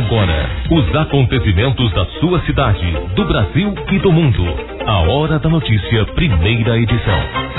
Agora, os acontecimentos da sua cidade, do Brasil e do mundo. A Hora da Notícia, primeira edição.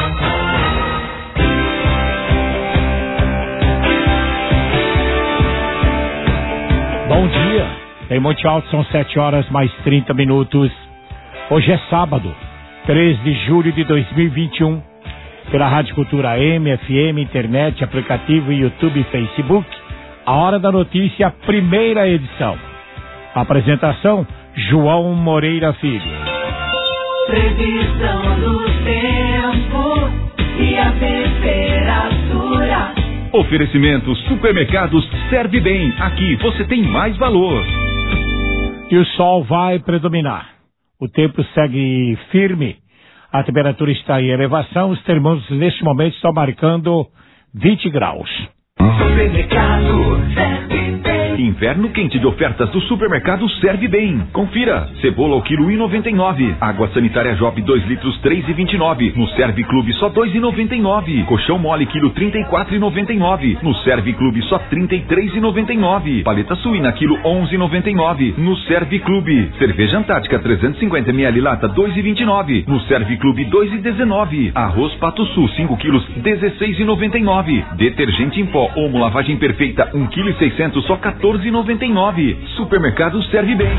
Bom dia. Em Monte Alto são 7 horas mais 30 minutos. Hoje é sábado, 3 de julho de 2021. Pela Rádio Cultura AM, FM, internet, aplicativo, YouTube e Facebook. A Hora da Notícia, primeira edição. Apresentação, João Moreira Filho. Previsão do tempo e a temperatura. Oferecimento Supermercados Serve Bem. Aqui você tem mais valor. E o sol vai predominar. O tempo segue firme. A temperatura está em elevação. Os termômetros neste momento estão marcando 20 graus. Supermercado Serve Bem. Inverno quente de ofertas do Supermercado Serve Bem. Confira. Cebola ao quilo 1,99. Água sanitária Job 2 litros 3,29. No Serve Clube só 2,99. Colchão mole quilo 34,99. No Serve Clube só 33,99. Paleta suína quilo 11,99. No Serve Clube. Cerveja Antártica 350 ml lata 2,29. No Serve Clube 2,19. Arroz Pato Sul 5 quilos 16,99. Detergente em pó Omo lavagem perfeita 1,6 kg só 14,99. Supermercado Serve Bem.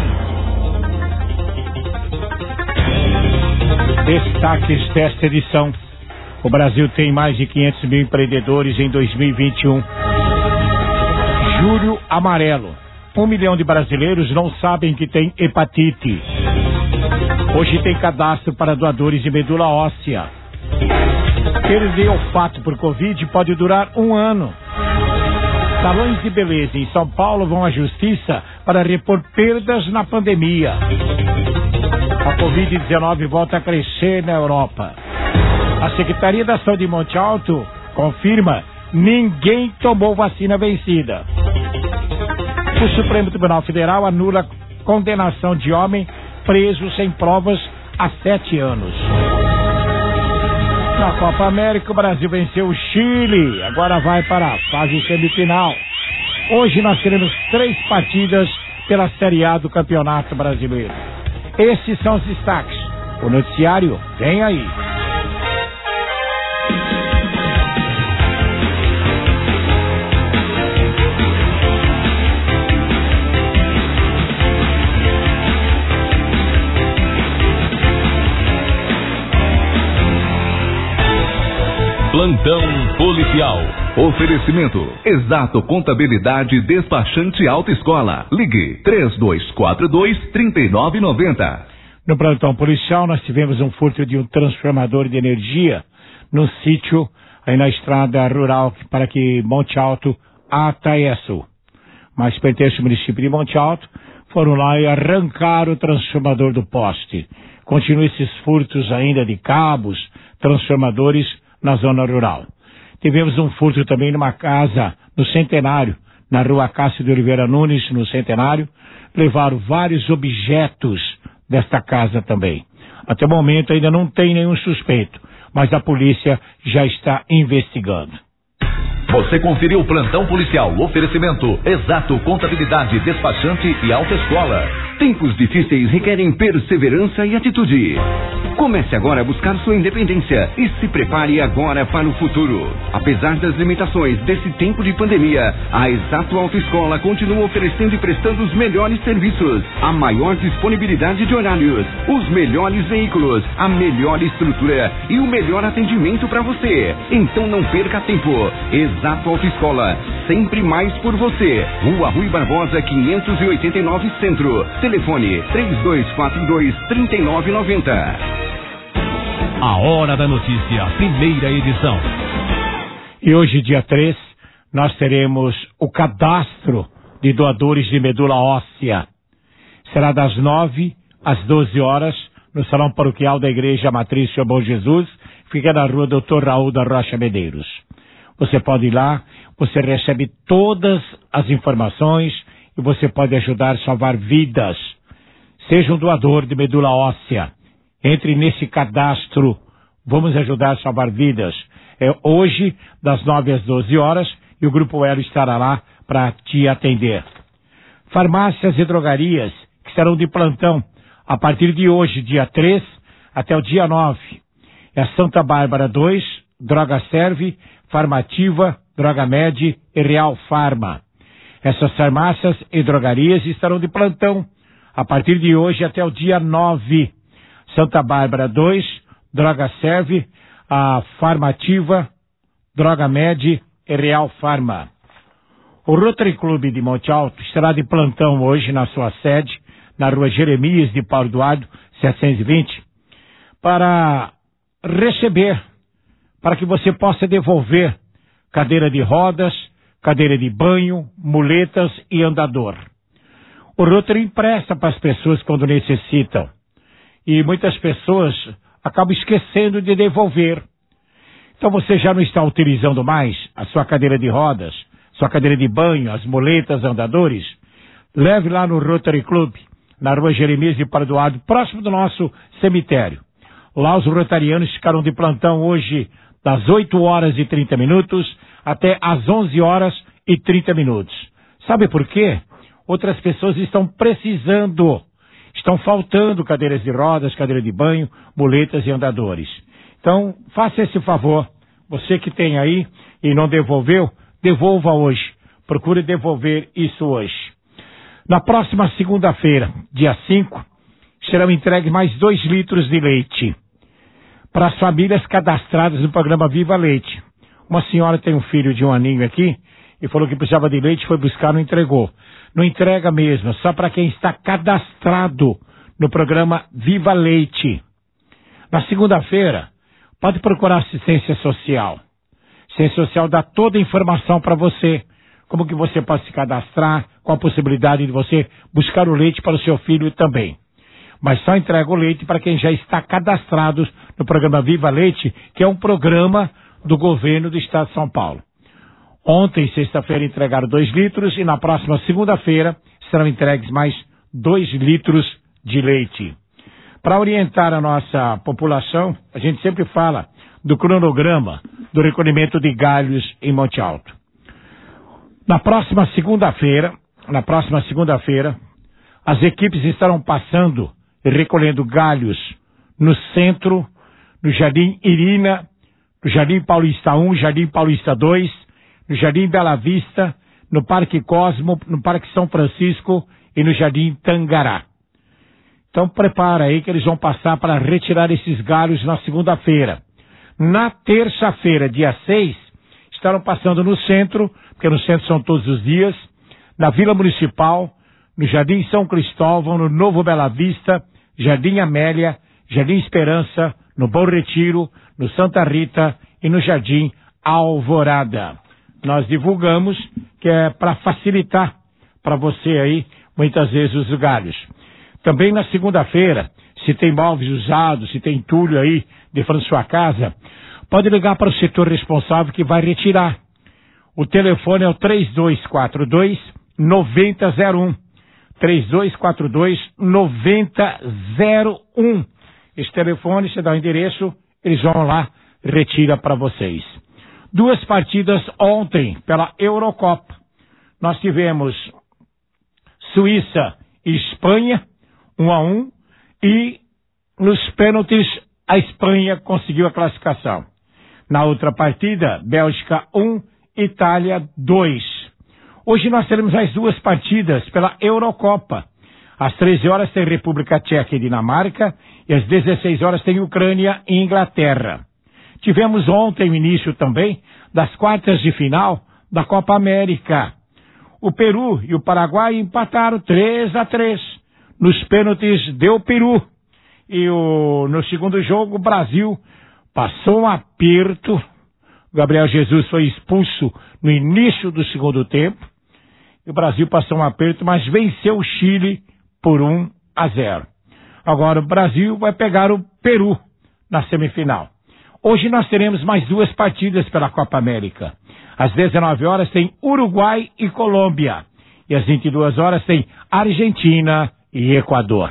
Destaques desta edição. O Brasil tem mais de 500 mil empreendedores em 2021. Julho amarelo. 1 milhão de brasileiros não sabem que tem hepatite. Hoje tem cadastro para doadores de medula óssea. Perder olfato por Covid pode durar 1 ano. Salões de beleza em São Paulo vão à justiça para repor perdas na pandemia. A Covid-19 volta a crescer na Europa. A Secretaria da Saúde de Monte Alto confirma: ninguém tomou vacina vencida. O Supremo Tribunal Federal anula condenação de homem preso sem provas há 7 anos. Na Copa América, o Brasil venceu o Chile. Agora vai para a fase semifinal. Hoje nós teremos 3 partidas pela Série A do Campeonato Brasileiro. Esses são os destaques. O noticiário vem aí. Plantão policial. Oferecimento Exato Contabilidade Despachante Autoescola. Ligue 3242-3990. No plantão policial nós tivemos um furto de um transformador de energia no sítio aí na estrada rural para que Monte Alto a Taieçu. Mas pertence ao município de Monte Alto. Foram lá e arrancaram o transformador do poste. Continuam esses furtos ainda de cabos, transformadores na zona rural. Tivemos um furto também numa casa no Centenário, na rua Cássio de Oliveira Nunes, no Centenário. Levaram vários objetos desta casa também. Até o momento ainda não tem nenhum suspeito, mas a polícia já está investigando. Você conferiu o Plantão Policial. Oferecimento Exato Contabilidade Despachante e Autoescola. Tempos difíceis requerem perseverança e atitude. Comece agora a buscar sua independência e se prepare agora para o futuro. Apesar das limitações desse tempo de pandemia, a Exato Autoescola continua oferecendo e prestando os melhores serviços, a maior disponibilidade de horários, os melhores veículos, a melhor estrutura e o melhor atendimento para você. Então não perca tempo. Exato Autoescola, sempre mais por você. Rua Rui Barbosa 589 Centro. Telefone 3242-3990. A Hora da Notícia, primeira edição. E hoje, dia 3, nós teremos o cadastro de doadores de medula óssea. Será das 9 às 12 horas no Salão Paroquial da Igreja Matriz Senhor Bom Jesus, fica na rua Dr. Raul da Rocha Medeiros. Você pode ir lá, você recebe todas as informações e você pode ajudar a salvar vidas. Seja um doador de medula óssea. Entre nesse cadastro. Vamos ajudar a salvar vidas. É hoje, das 9 às 12 horas, e o Grupo Elo estará lá para te atender. farmácias e drogarias que estarão de plantão a partir de hoje, dia 3, até o dia 9. É a Santa Bárbara 2, Droga Serve, Farmativa, Droga Med e Real Farma. Essas farmácias e drogarias estarão de plantão a partir de hoje até o dia 9. Santa Bárbara 2, Droga Serve, a Farmativa, Droga Med e Real Farma. O Rotary Clube de Monte Alto estará de plantão hoje na sua sede, na rua Jeremias de Paulo Eduardo, 720, para receber, para que você possa devolver cadeira de rodas, cadeira de banho, muletas e andador. O Rotary empresta para as pessoas quando necessitam. E muitas pessoas acabam esquecendo de devolver. Então você já não está utilizando mais a sua cadeira de rodas, sua cadeira de banho, as muletas, andadores? Leve lá no Rotary Club, na rua Jeremias de Paulo Eduardo, próximo do nosso cemitério. Lá os rotarianos ficaram de plantão hoje das 8 horas e 30 minutos até às 11 horas e 30 minutos. Sabe por quê? Outras pessoas estão precisando, estão faltando cadeiras de rodas, cadeira de banho, muletas e andadores. Então, faça esse favor. Você que tem aí e não devolveu, devolva hoje. Procure devolver isso hoje. Na próxima segunda-feira, dia 5, serão entregues mais 2 litros de leite para as famílias cadastradas no programa Viva Leite. Uma senhora tem um filho de 1 aninho aqui e falou que precisava de leite, foi buscar, não entregou. Não entrega mesmo, só para quem está cadastrado no programa Viva Leite. Na segunda-feira, pode procurar assistência social. Assistência social dá toda a informação para você. Como que você pode se cadastrar, qual a possibilidade de você buscar o leite para o seu filho também. Mas só entrega o leite para quem já está cadastrado no programa Viva Leite, que é um programa do governo do estado de São Paulo. Ontem, sexta-feira, entregaram 2 litros e na próxima segunda-feira serão entregues mais 2 litros de leite. Para orientar a nossa população, a gente sempre fala do cronograma do recolhimento de galhos em Monte Alto. Na próxima segunda-feira, as equipes estarão passando e recolhendo galhos no centro, no Jardim Irina, no Jardim Paulista 1, Jardim Paulista 2, no Jardim Bela Vista, no Parque Cosmo, no Parque São Francisco e no Jardim Tangará. Então prepara aí que eles vão passar para retirar esses galhos na segunda-feira. Na terça-feira, dia 6, estarão passando no centro, porque no centro são todos os dias, na Vila Municipal, no Jardim São Cristóvão, no Novo Bela Vista, Jardim Amélia, Jardim Esperança, no Bom Retiro, no Santa Rita e no Jardim Alvorada. Nós divulgamos que é para facilitar para você aí, muitas vezes, os galhos. Também na segunda-feira, se tem móveis usados, se tem entulho aí de frente à sua casa, pode ligar para o setor responsável que vai retirar. O telefone é o 3242-9001. 3242-9001. Esse telefone, você dá o endereço, eles vão lá, retira para vocês. 2 partidas ontem pela Eurocopa. Nós tivemos Suíça e Espanha, 1-1, e nos pênaltis a Espanha conseguiu a classificação. Na outra partida, Bélgica 1, Itália 2. Hoje nós teremos as 2 partidas pela Eurocopa. Às 13 horas tem República Tcheca e Dinamarca, e às 16 horas tem Ucrânia e Inglaterra. Tivemos ontem o início também das quartas de final da Copa América. O Peru e o Paraguai empataram 3-3. Nos pênaltis deu Peru. E no segundo jogo o Brasil passou um aperto. O Gabriel Jesus foi expulso no início do segundo tempo. E o Brasil passou um aperto, mas venceu o Chile por 1-0. Agora o Brasil vai pegar o Peru na semifinal. Hoje nós teremos mais 2 partidas pela Copa América. Às 19 horas tem Uruguai e Colômbia. E às 22 horas tem Argentina e Equador.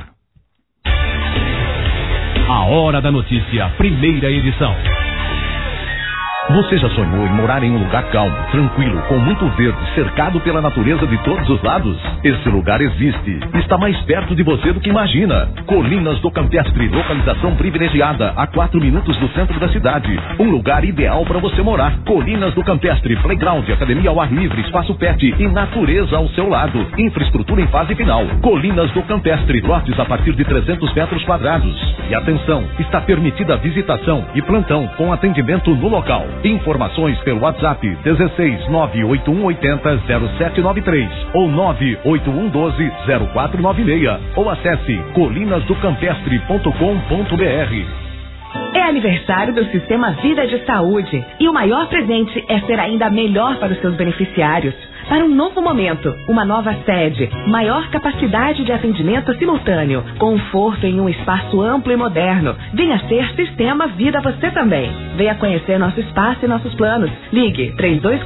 A Hora da Notícia, primeira edição. Você já sonhou em morar em um lugar calmo, tranquilo, com muito verde, cercado pela natureza de todos os lados? Esse lugar existe. Está mais perto de você do que imagina. Colinas do Campestre, localização privilegiada, a 4 minutos do centro da cidade. Um lugar ideal para você morar. Colinas do Campestre, playground, academia ao ar livre, espaço pet e natureza ao seu lado. Infraestrutura em fase final. Colinas do Campestre, lotes a partir de 300 metros quadrados. E atenção, está permitida a visitação e plantão com atendimento no local. Informações pelo WhatsApp 16 98180 0793 ou 98112 0496 ou acesse colinasdocampestre.com.br. É aniversário do Sistema Vida de Saúde e o maior presente é ser ainda melhor para os seus beneficiários. Para um novo momento, uma nova sede, maior capacidade de atendimento simultâneo, conforto em um espaço amplo e moderno. Venha ser Sistema Vida você também. Venha conhecer nosso espaço e nossos planos. Ligue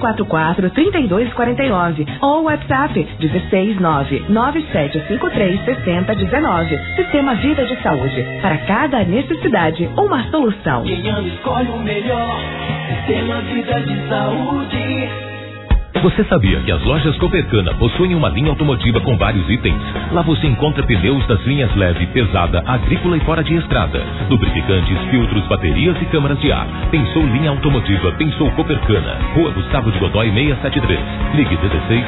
3244-3249 ou WhatsApp 16997536019. Sistema Vida de Saúde. Para cada necessidade, uma solução. Quem ama escolhe o melhor. Sistema Vida de Saúde. Você sabia que as lojas Copercana possuem uma linha automotiva com vários itens? Lá você encontra pneus das linhas leve, pesada, agrícola e fora de estrada, lubrificantes, filtros, baterias e câmaras de ar. Pensou linha automotiva, pensou Copercana. Rua Gustavo de Godoy 673. Ligue 16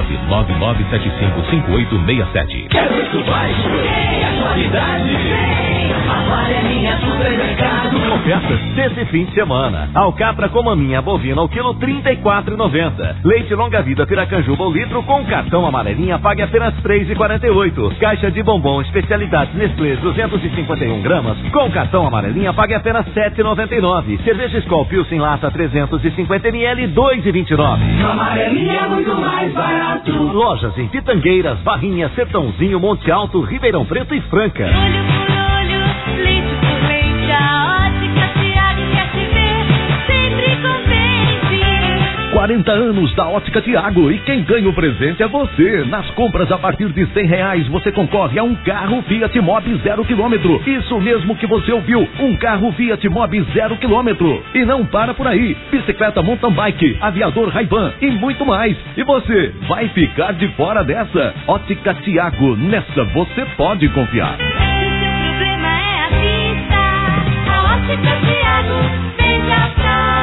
999755867. Quero preço baixo e a qualidade. Amarelinha Supermercado. Ofertas desse fim de semana. Alcatra com maminha bovina ao quilo R$34,90. Leite longa vida Piracanjuba ao litro com cartão amarelinha pague apenas R$3,48. Caixa de bombom especialidades Nestlé 251 gramas com cartão amarelinha pague apenas R$7,99. Cerveja Skol Pilsen lata 350 ml R$2,29. Amarelinha é muito mais barato. Lojas em Pitangueiras, Barrinha, Sertãozinho, Monte Alto, Ribeirão Preto e Franca. Olho por olho, leite por leite, a Ótica Tiago quer te ver, sempre contente. 40 anos da Ótica Tiago e quem ganha o presente é você. Nas compras a partir de R$100 você concorre a um carro Fiat Mobi 0 km. Isso mesmo que você ouviu, um carro Fiat Mobi 0 km. E não para por aí, bicicleta mountain bike, aviador Ray-Ban e muito mais. E você vai ficar de fora dessa? Ótica Tiago, nessa você pode confiar. Se o seu problema é a vista, a Ótica Tiago vende a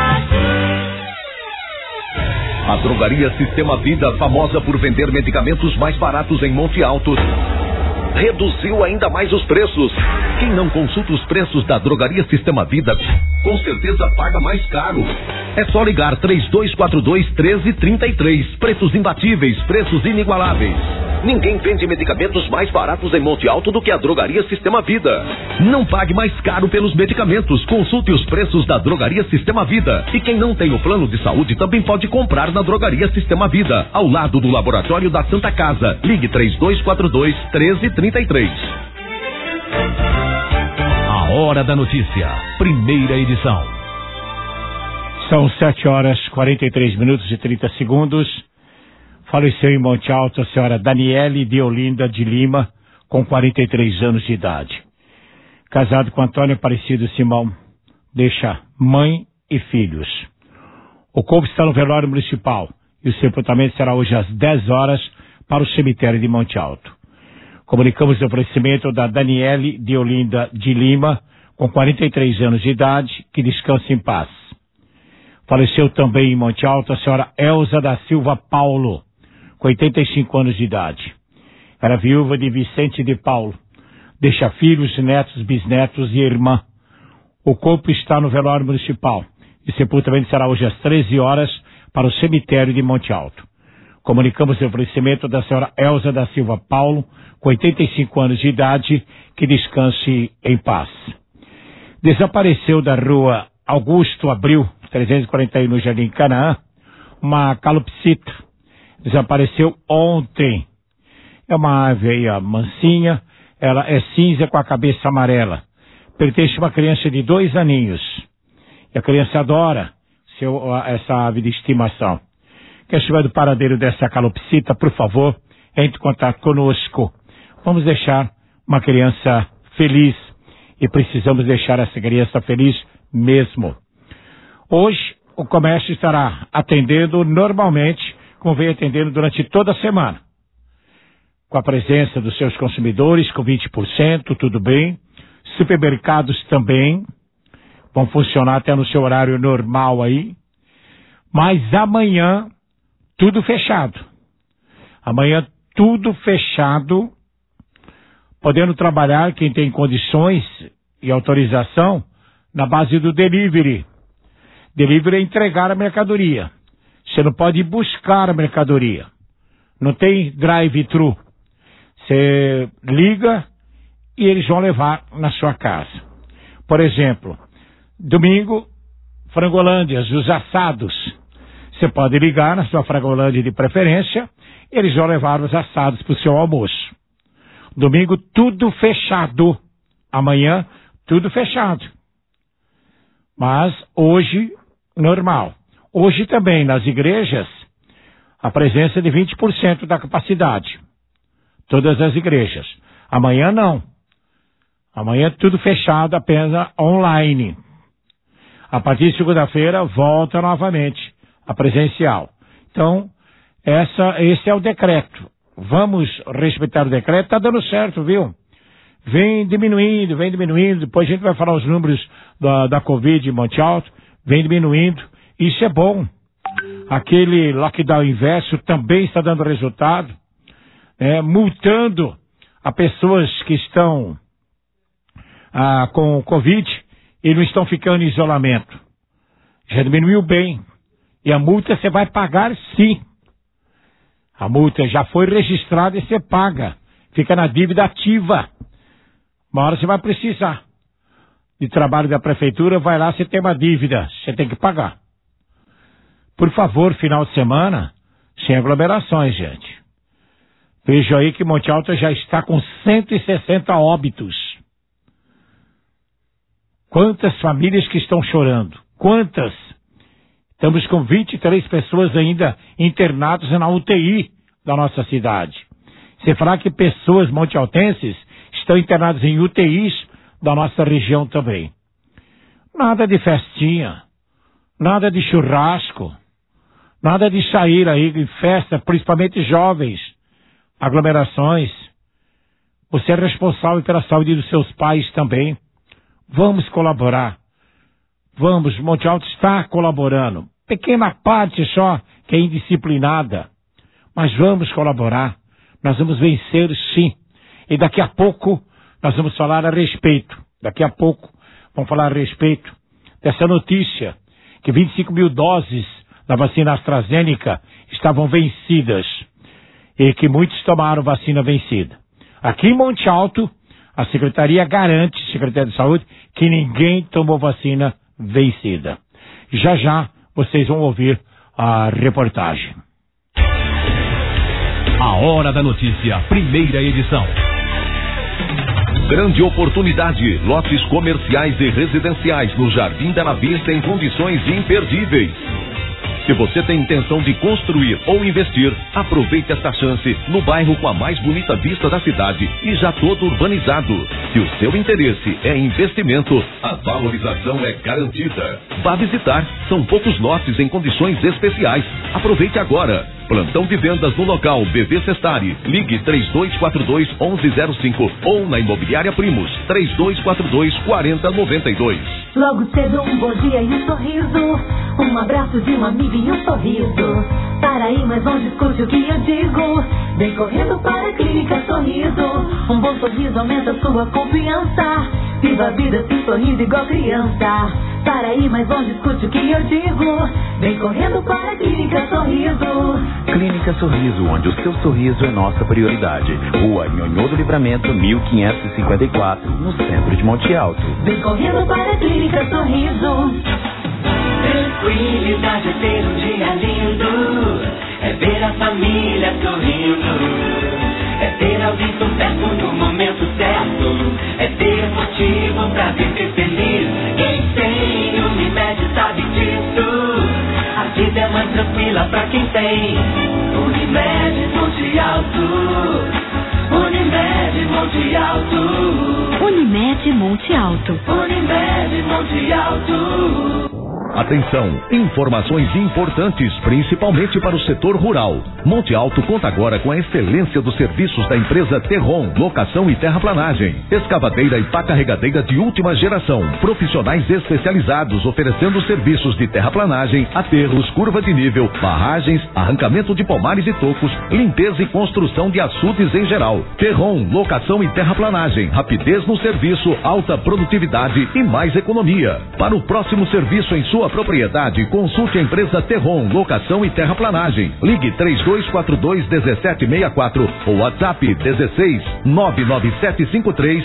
A Drogaria Sistema Vida, famosa por vender medicamentos mais baratos em Monte Alto, reduziu ainda mais os preços. Quem não consulta os preços da Drogaria Sistema Vida, com certeza paga mais caro. É só ligar 3242-1333. Preços imbatíveis, preços inigualáveis. Ninguém vende medicamentos mais baratos em Monte Alto do que a Drogaria Sistema Vida. Não pague mais caro pelos medicamentos. Consulte os preços da Drogaria Sistema Vida. E quem não tem o plano de saúde também pode comprar na Drogaria Sistema Vida, ao lado do Laboratório da Santa Casa. Ligue 3242-1333. A Hora da Notícia, primeira edição. São 7h43 e 30 segundos. Faleceu em Monte Alto a senhora Daniele de Olinda de Lima, com 43 anos de idade. Casado com Antônio Aparecido Simão, deixa mãe e filhos. O corpo está no velório municipal e o sepultamento será hoje às 10 horas para o cemitério de Monte Alto. Comunicamos o oferecimento da Daniele de Olinda de Lima, com 43 anos de idade, que descanse em paz. Faleceu também em Monte Alto a senhora Elza da Silva Paulo, com 85 anos de idade. Era viúva de Vicente de Paulo. Deixa filhos, netos, bisnetos e irmã. O corpo está no velório municipal e o sepultamento será hoje às 13 horas para o cemitério de Monte Alto. Comunicamos o oferecimento da senhora Elza da Silva Paulo, com 85 anos de idade, que descanse em paz. Desapareceu da rua Augusto Abril, 341 no Jardim Canaã, uma calopsita. Desapareceu ontem. É uma aveia mansinha, ela é cinza com a cabeça amarela. Pertence a uma criança de 2 aninhos. E a criança adora essa ave de estimação. Quem estiver do paradeiro dessa calopsita, por favor, entre em contato conosco. Vamos deixar uma criança feliz. E precisamos deixar essa criança feliz mesmo. Hoje, o comércio estará atendendo normalmente, como vem atendendo durante toda a semana. Com a presença dos seus consumidores, com 20%, tudo bem. Supermercados também vão funcionar até no seu horário normal aí. Mas amanhã, tudo fechado. Amanhã, tudo fechado, podendo trabalhar quem tem condições e autorização na base do delivery. Delivery é entregar a mercadoria. Você não pode ir buscar a mercadoria. Não tem drive-thru. Você liga e eles vão levar na sua casa. Por exemplo, domingo, Frangolândias, os assados. Você pode ligar na sua Frangolândia de preferência, eles vão levar os assados para o seu almoço. Domingo, tudo fechado. Amanhã, tudo fechado. Mas hoje, normal. Hoje também, nas igrejas, a presença de 20% da capacidade. Todas as igrejas. Amanhã não. Amanhã tudo fechado, apenas online. A partir de segunda-feira, volta novamente a presencial. Então, esse é o decreto. Vamos respeitar o decreto. Está dando certo, viu? Vem diminuindo. Depois a gente vai falar os números da Covid em Monte Alto. Vem diminuindo. Isso é bom. Aquele lockdown inverso também está dando resultado. Multando a pessoas que estão com Covid e não estão ficando em isolamento. Já diminuiu bem. E a multa você vai pagar sim. A multa já foi registrada e você paga. Fica na dívida ativa. Uma hora você vai precisar de trabalho da prefeitura, vai lá, você tem uma dívida, você tem que pagar. Por favor, final de semana, sem aglomerações, gente. Vejo aí que Monte Alto já está com 160 óbitos. Quantas famílias que estão chorando? Quantas? Estamos com 23 pessoas ainda internadas na UTI da nossa cidade. Você falar que pessoas montealtenses estão internadas em UTIs da nossa região também. Nada de festinha, nada de churrasco, nada de sair aí em festa, principalmente jovens, aglomerações. Você é responsável pela saúde dos seus pais também. Vamos colaborar. Vamos, Monte Alto está colaborando. Pequena parte só que é indisciplinada. Mas vamos colaborar. Nós vamos vencer sim. E daqui a pouco nós vamos falar a respeito. Daqui a pouco vamos falar a respeito dessa notícia que 25 mil doses da vacina AstraZeneca estavam vencidas. E que muitos tomaram vacina vencida. Aqui em Monte Alto, a Secretaria garante, Secretaria de Saúde, que ninguém tomou vacina vencida. Já já vocês vão ouvir a reportagem. A Hora da Notícia, primeira edição. Grande oportunidade, lotes comerciais e residenciais no Jardim Bela Vista em condições imperdíveis. Se você tem intenção de construir ou investir, aproveite esta chance no bairro com a mais bonita vista da cidade e já todo urbanizado. Se o seu interesse é investimento, a valorização é garantida. Vá visitar, são poucos lotes em condições especiais. Aproveite agora. Plantão de vendas no local BV Cestari. Ligue 3242-1105 ou na Imobiliária Primos 3242-4092. Logo cedo um bom dia e um sorriso, um abraço de um amigo e um sorriso. Para aí, mas não discute o que eu digo. Vem correndo para a Clínica Sorriso. Um bom sorriso aumenta sua confiança. Viva a vida assim sorrindo igual criança. Para aí, mas não discute o que eu digo. Vem correndo para a Clínica Sorriso. Clínica Sorriso, onde o seu sorriso é nossa prioridade. Rua Nhonhô do Livramento, 1554, no centro de Monte Alto. Vem correndo para a Clínica Sorriso. Tranquilidade é ter um dia lindo, é ver a família sorrindo, é ter alguém por perto no momento certo, é ter motivo pra viver feliz. Quem tem Unimed sabe disso, a vida é mais tranquila pra quem tem Unimed Monte Alto. Unimed Monte Alto. Unimed Monte Alto. Unimed Monte Alto. Atenção, informações importantes, principalmente para o setor rural. Monte Alto conta agora com a excelência dos serviços da empresa Terron, locação e terraplanagem, escavadeira e pá carregadeira de última geração, profissionais especializados oferecendo serviços de terraplanagem, aterros, curva de nível, barragens, arrancamento de pomares e tocos, limpeza e construção de açudes em geral. Terron, locação e terraplanagem, rapidez no serviço, alta produtividade e mais economia. Para o próximo serviço em sua propriedade, consulte a empresa Terron, locação e terraplanagem. Ligue 3242-1764 ou WhatsApp 16 99753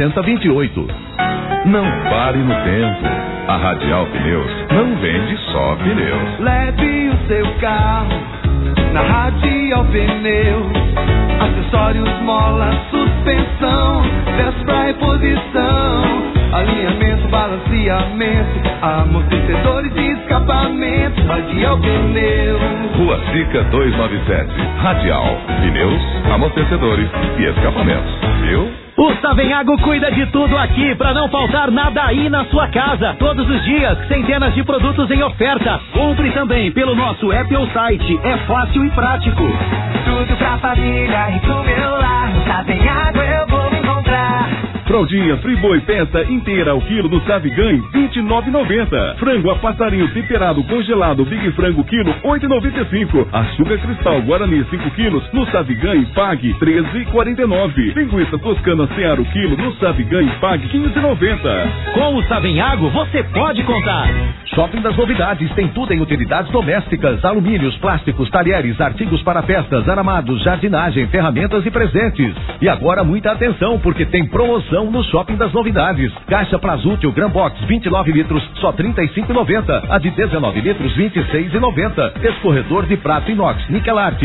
7028. Não pare no tempo. A Radial Pneus não vende só pneus. Leve o seu carro na Radial Pneus. Acessórios, mola, suspensão, Vespra e posição, alinhamento, balanceamento, amortecedores e escapamento. Radial Pneus. Rua Sica 297. Radial Pneus, amortecedores e escapamentos. Viu? O Savenhago cuida de tudo aqui para não faltar nada aí na sua casa. Todos os dias, centenas de produtos em oferta. Compre também pelo nosso app ou site. É fácil e prático. Tudo pra família e pro meu lar. No Savenhago eu vou me encontrar. Fraldinha Friboi peça inteira ao quilo no Savigan, R$29,90. Frango a passarinho temperado congelado Big Frango quilo, R$8,95. Açúcar cristal Guarani 5 quilos no Savigan, pague R$13,49. Linguiça toscana Seara quilo no Savigan, pague R$15,90. Com o Savenhago você pode contar. Shopping das Novidades tem tudo em utilidades domésticas, alumínios, plásticos, talheres, artigos para festas, aramados, jardinagem, ferramentas e presentes. E agora muita atenção, porque tem promoção no Shopping das Novidades. Caixa Prazútil Gran Box 29 litros, só R$35,90. A de 19 litros, R$26,90. Escorredor de prato inox Nikelart,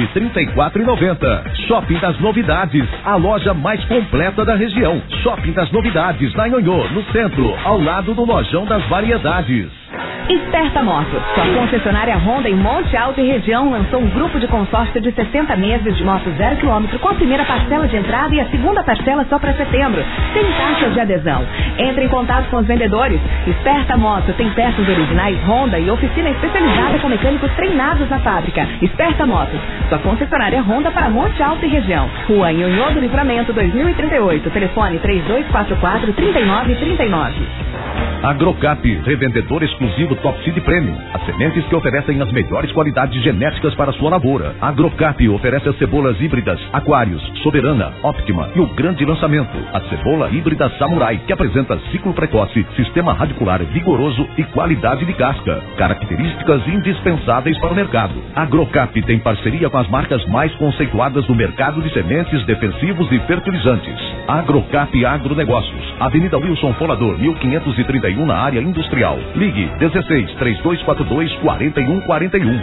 R$34,90. Shopping das Novidades, a loja mais completa da região. Shopping das Novidades, na Nhonhô, no centro, ao lado do Lojão das Variedades. Esperta Motos, sua concessionária Honda em Monte Alto e região, lançou um grupo de consórcio de 60 meses de moto 0 km com a primeira parcela de entrada e a segunda parcela só para setembro, sem taxas de adesão. Entre em contato com os vendedores. Esperta Motos tem peças originais Honda e oficina especializada com mecânicos treinados na fábrica. Esperta Motos, sua concessionária Honda para Monte Alto e região. Rua Nhonhô do Livramento 2038, telefone 3244-3939. Agrocap, revendedor exclusivo Top Seed Premium. As sementes que oferecem as melhores qualidades genéticas para a sua lavoura. Agrocap oferece as cebolas híbridas Aquários, Soberana, Optima e o grande lançamento, a cebola híbrida Samurai, que apresenta ciclo precoce, sistema radicular vigoroso e qualidade de casca. Características indispensáveis para o mercado. Agrocap tem parceria com as marcas mais conceituadas do mercado de sementes, defensivos e fertilizantes. Agrocap Agronegócios, Avenida Wilson Folador, 1531, na área industrial. Ligue 16-3242-4141.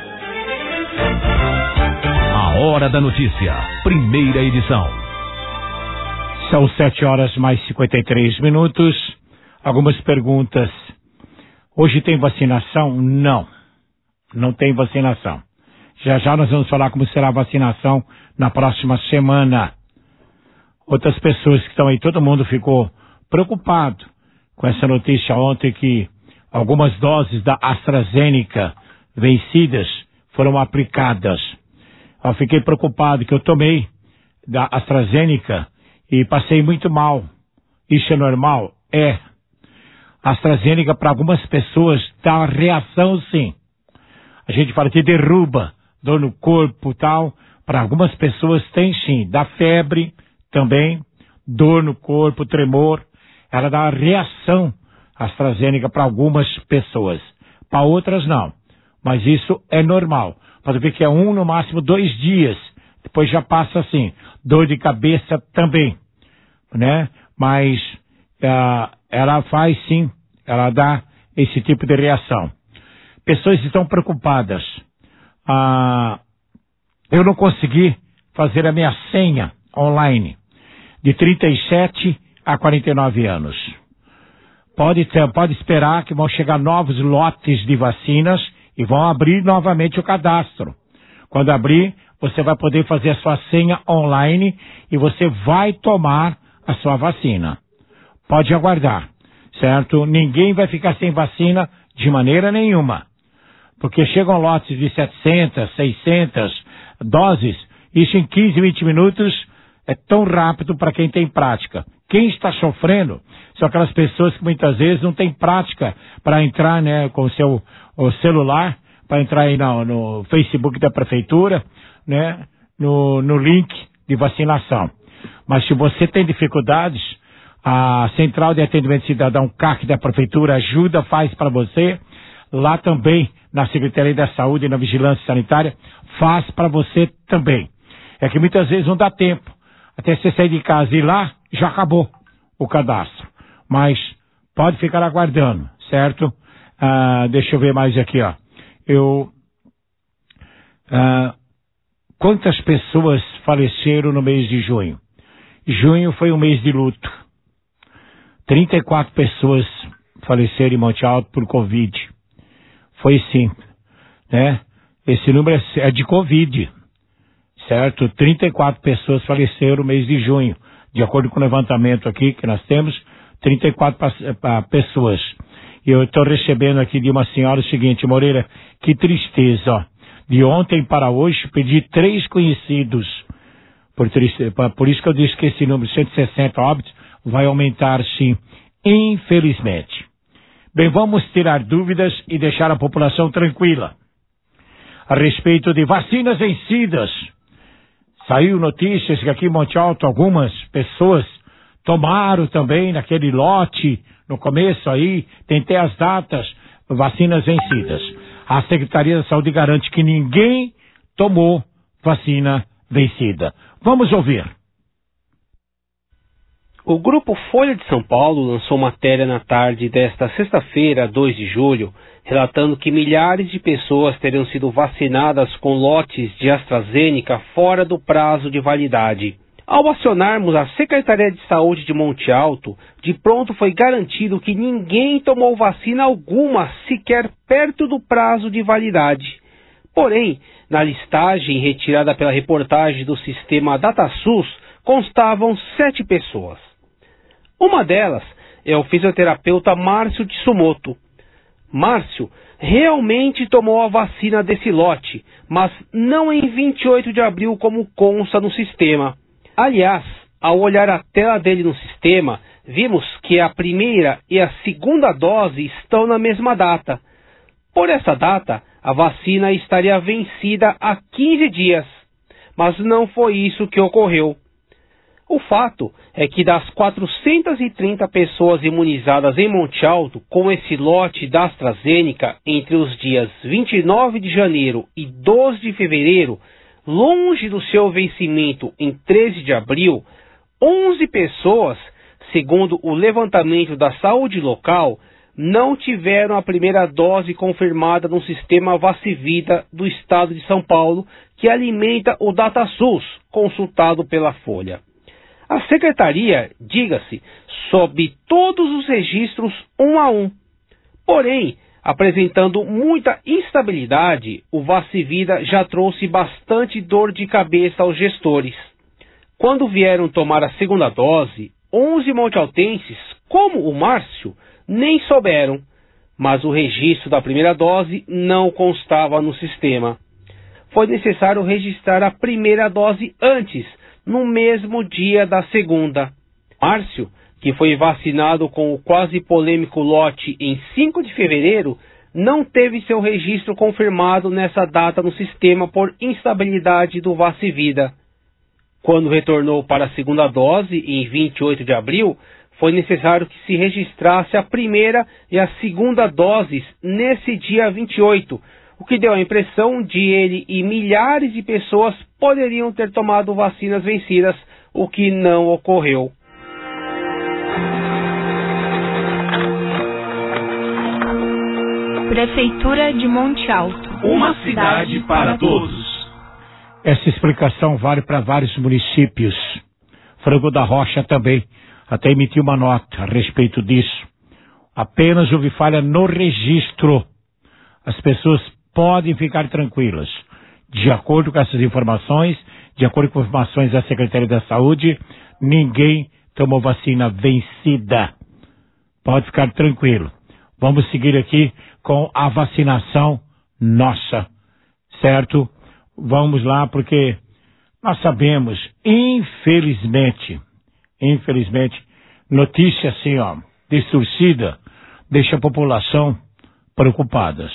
A Hora da Notícia, primeira edição. São 7h mais 53. Algumas perguntas. Hoje tem vacinação? Não. Não tem vacinação. Já já nós vamos falar como será a vacinação na próxima semana. Outras pessoas que estão aí, todo mundo ficou preocupado com essa notícia ontem que algumas doses da AstraZeneca vencidas foram aplicadas. Eu fiquei preocupado que eu tomei da AstraZeneca e passei muito mal. Isso é normal? É. A AstraZeneca para algumas pessoas dá uma reação sim. A gente fala que derruba, dor no corpo e tal. Para algumas pessoas tem sim. Dá febre também, dor no corpo, tremor. Ela dá uma reação AstraZeneca para algumas pessoas. Para outras não. Mas isso é normal. Pode ver que é 1, no máximo 2 dias. Depois já passa assim. Dor de cabeça também. Né? Mas ela faz sim. Ela dá esse tipo de reação. Pessoas estão preocupadas. Eu não consegui fazer a minha senha online. De 37 a 49 anos. Pode esperar que vão chegar novos lotes de vacinas e vão abrir novamente o cadastro. Quando abrir, você vai poder fazer a sua senha online e você vai tomar a sua vacina. Pode aguardar, certo? Ninguém vai ficar sem vacina De maneira nenhuma. Porque chegam lotes de 700, 600 doses, isso em 15, 20 minutos é tão rápido para quem tem prática. Quem está sofrendo são aquelas pessoas que muitas vezes não têm prática para entrar, né, com o celular, para entrar aí no Facebook da prefeitura, né, no link de vacinação. Mas se você tem dificuldades, a Central de Atendimento Cidadão CAC da prefeitura ajuda, faz para você. Lá também, na Secretaria da Saúde e na Vigilância Sanitária, faz para você também. É que muitas vezes não dá tempo. Até você sair de casa e ir lá, já acabou o cadastro. Mas pode ficar aguardando, certo? Deixa eu ver mais aqui, ó. Quantas pessoas faleceram no mês de junho? Junho foi um mês de luto. 34 pessoas faleceram em Monte Alto por Covid. Foi sim, né? Esse número é de Covid, certo? 34 pessoas faleceram no mês de junho. De acordo com o levantamento aqui que nós temos, 34 pessoas. E eu estou recebendo aqui de uma senhora o seguinte: Moreira, que tristeza, ó. De ontem para hoje, pedi 3 conhecidos. Por isso que eu disse que esse número, 160 óbitos, vai aumentar sim, infelizmente. Bem, vamos tirar dúvidas e deixar a população tranquila. A respeito de vacinas vencidas, saiu notícias que aqui em Monte Alto algumas pessoas tomaram também naquele lote, no começo aí, tem até as datas, vacinas vencidas. A Secretaria da Saúde garante que ninguém tomou vacina vencida. Vamos ouvir. O Grupo Folha de São Paulo lançou matéria na tarde desta sexta-feira, 2 de julho, relatando que milhares de pessoas teriam sido vacinadas com lotes de AstraZeneca fora do prazo de validade. Ao acionarmos a Secretaria de Saúde de Monte Alto, de pronto foi garantido que ninguém tomou vacina alguma sequer perto do prazo de validade. Porém, na listagem retirada pela reportagem do sistema DataSUS, constavam 7 pessoas. Uma delas é o fisioterapeuta Márcio Tsumoto. Márcio realmente tomou a vacina desse lote, mas não em 28 de abril como consta no sistema. Aliás, ao olhar a tela dele no sistema, vimos que a primeira e a segunda dose estão na mesma data. Por essa data, a vacina estaria vencida há 15 dias, mas não foi isso que ocorreu. O fato é que das 430 pessoas imunizadas em Monte Alto com esse lote da AstraZeneca entre os dias 29 de janeiro e 12 de fevereiro, longe do seu vencimento em 13 de abril, 11 pessoas, segundo o levantamento da saúde local, não tiveram a primeira dose confirmada no sistema Vacivida do estado de São Paulo, que alimenta o DataSUS, consultado pela Folha. A secretaria, diga-se, sobe todos os registros um a um. Porém, apresentando muita instabilidade, o Vacivida já trouxe bastante dor de cabeça aos gestores. Quando vieram tomar a segunda dose, 11 montealtenses, como o Márcio, nem souberam, mas o registro da primeira dose não constava no sistema. Foi necessário registrar a primeira dose antes, no mesmo dia da segunda. Márcio, que foi vacinado com o quase polêmico lote em 5 de fevereiro, não teve seu registro confirmado nessa data no sistema por instabilidade do Vacivida. Quando retornou para a segunda dose, em 28 de abril, foi necessário que se registrasse a primeira e a segunda doses nesse dia 28, o que deu a impressão de ele e milhares de pessoas poderiam ter tomado vacinas vencidas, o que não ocorreu. Prefeitura de Monte Alto. Uma cidade para todos. Essa explicação vale para vários municípios. Frango da Rocha também até emitiu uma nota a respeito disso. Apenas houve falha no registro. As pessoas podem ficar tranquilas. De acordo com essas informações, de acordo com informações da Secretaria da Saúde, ninguém tomou vacina vencida. Pode ficar tranquilo. Vamos seguir aqui com a vacinação nossa, certo? Vamos lá, porque nós sabemos, infelizmente, notícia assim, ó, distorcida, deixa a população preocupadas.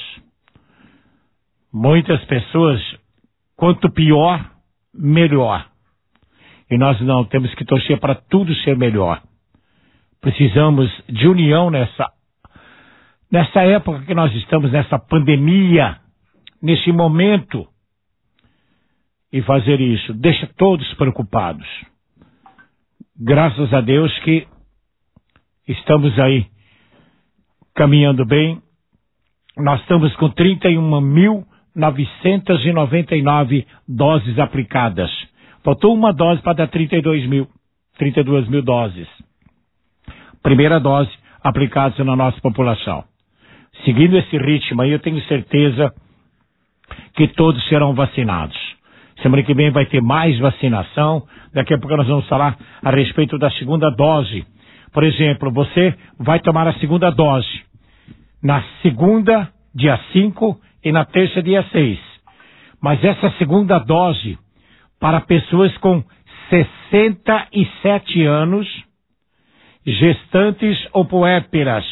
Muitas pessoas, quanto pior, melhor. E nós não temos que torcer para tudo ser melhor. Precisamos de união nessa época que nós estamos, nessa pandemia, nesse momento, e fazer isso. Deixa todos preocupados. Graças a Deus que estamos aí caminhando bem. Nós estamos com 31.999 doses aplicadas. Faltou uma dose para dar 32 mil doses. Primeira dose aplicada na nossa população. Seguindo esse ritmo aí, eu tenho certeza que todos serão vacinados. Semana que vem vai ter mais vacinação. Daqui a pouco nós vamos falar a respeito da segunda dose. Por exemplo, você vai tomar a segunda dose na segunda, dia 5, e na terça, dia 6. Mas essa segunda dose, para pessoas com 67 anos, gestantes ou puérperas.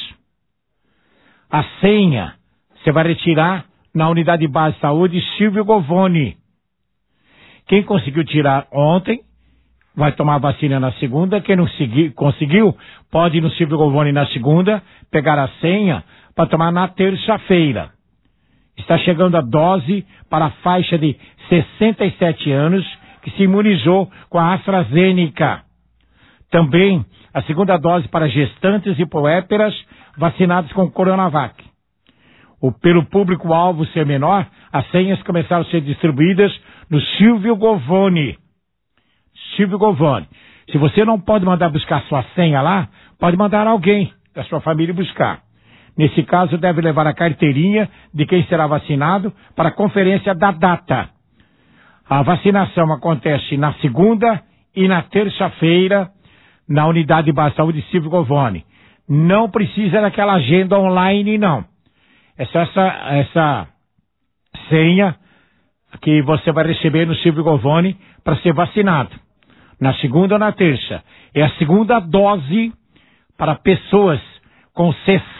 A senha você vai retirar na unidade base de saúde Silvio Govoni. Quem conseguiu tirar ontem, vai tomar a vacina na segunda. Quem não conseguiu, pode ir no Silvio Govoni na segunda, pegar a senha para tomar na terça-feira. Está chegando a dose para a faixa de 67 anos que se imunizou com a AstraZeneca. Também a segunda dose para gestantes e puérperas vacinados com Coronavac. Pelo público-alvo ser menor, as senhas começaram a ser distribuídas no Silvio Govoni. Silvio Govoni. Se você não pode mandar buscar sua senha lá, pode mandar alguém da sua família buscar. Nesse caso, deve levar a carteirinha de quem será vacinado para a conferência da data. A vacinação acontece na segunda e na terça-feira na unidade base de saúde Silvio Govoni. Não precisa daquela agenda online, não. É só essa senha que você vai receber no Silvio Govoni para ser vacinado. Na segunda ou na terça. É a segunda dose para pessoas com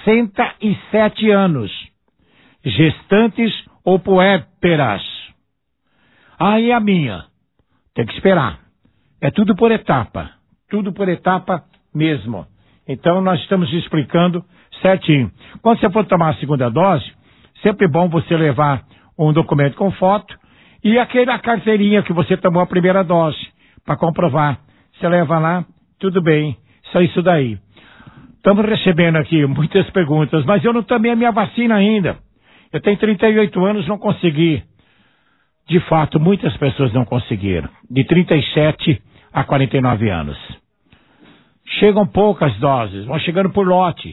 67 anos, gestantes ou puérperas. Aí a minha. Tem que esperar. É tudo por etapa. Tudo por etapa mesmo. Então nós estamos explicando certinho. Quando você for tomar a segunda dose, sempre é bom você levar um documento com foto e aquela carteirinha que você tomou a primeira dose, para comprovar. Você leva lá, tudo bem, só isso daí. Estamos recebendo aqui muitas perguntas, mas eu não tomei a minha vacina ainda. Eu tenho 38 anos, não consegui. De fato, muitas pessoas não conseguiram. De 37 a 49 anos. Chegam poucas doses, vão chegando por lote.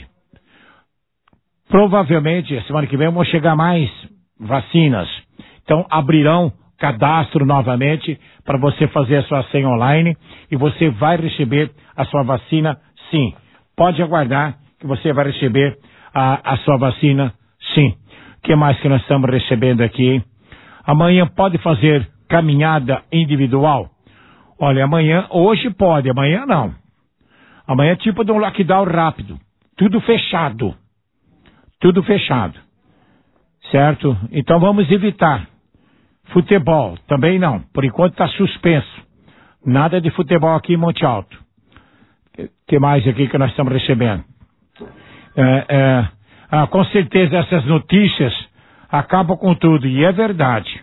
Provavelmente, semana que vem, vão chegar mais vacinas. Então, abrirão cadastro novamente para você fazer a sua senha online e você vai receber a sua vacina, sim. Pode aguardar que você vai receber a sua vacina, sim. O que mais que nós estamos recebendo aqui? Amanhã pode fazer caminhada individual? Olha, hoje pode, amanhã não. Amanhã é tipo de um lockdown rápido. Tudo fechado. Tudo fechado. Certo? Então vamos evitar. Futebol, também não. Por enquanto está suspenso. Nada de futebol aqui em Monte Alto. O que mais aqui que nós estamos recebendo? Com certeza essas notícias acabam com tudo. E é verdade.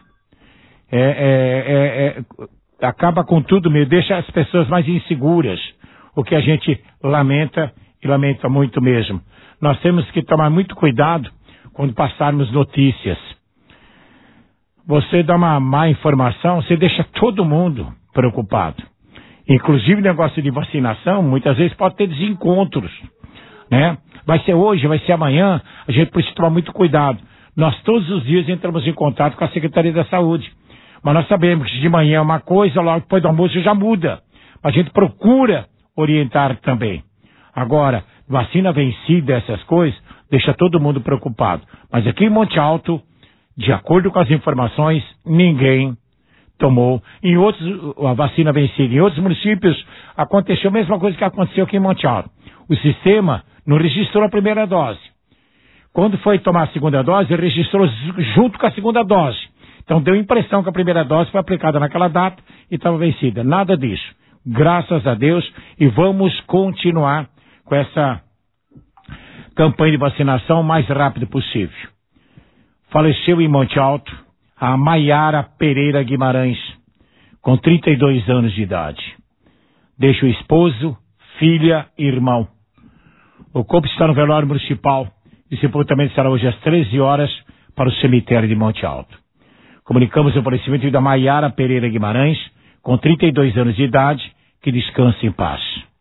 Acaba com tudo mesmo. Deixa as pessoas mais inseguras. O que a gente lamenta e lamenta muito mesmo. Nós temos que tomar muito cuidado quando passarmos notícias. Você dá uma má informação, você deixa todo mundo preocupado. Inclusive negócio de vacinação, muitas vezes pode ter desencontros, né? Vai ser hoje, vai ser amanhã, a gente precisa tomar muito cuidado. Nós todos os dias entramos em contato com a Secretaria da Saúde. Mas nós sabemos que de manhã é uma coisa, logo depois do almoço já muda. A gente procura orientar também. Agora, vacina vencida, essas coisas, deixa todo mundo preocupado. Mas aqui em Monte Alto, de acordo com as informações, ninguém tomou. Em outros, a vacina vencida. Em outros municípios, aconteceu a mesma coisa que aconteceu aqui em Monte Alto. O sistema não registrou a primeira dose. Quando foi tomar a segunda dose, ele registrou junto com a segunda dose. Então deu a impressão que a primeira dose foi aplicada naquela data e estava vencida. Nada disso. Graças a Deus. E vamos continuar com essa campanha de vacinação o mais rápido possível. Faleceu em Monte Alto a Maiara Pereira Guimarães, com 32 anos de idade. Deixa o esposo, filha e irmão. O corpo está no velório municipal e sepultamento será hoje às 13 horas para o cemitério de Monte Alto. Comunicamos o falecimento da Maiara Pereira Guimarães, com 32 anos de idade, que descanse em paz.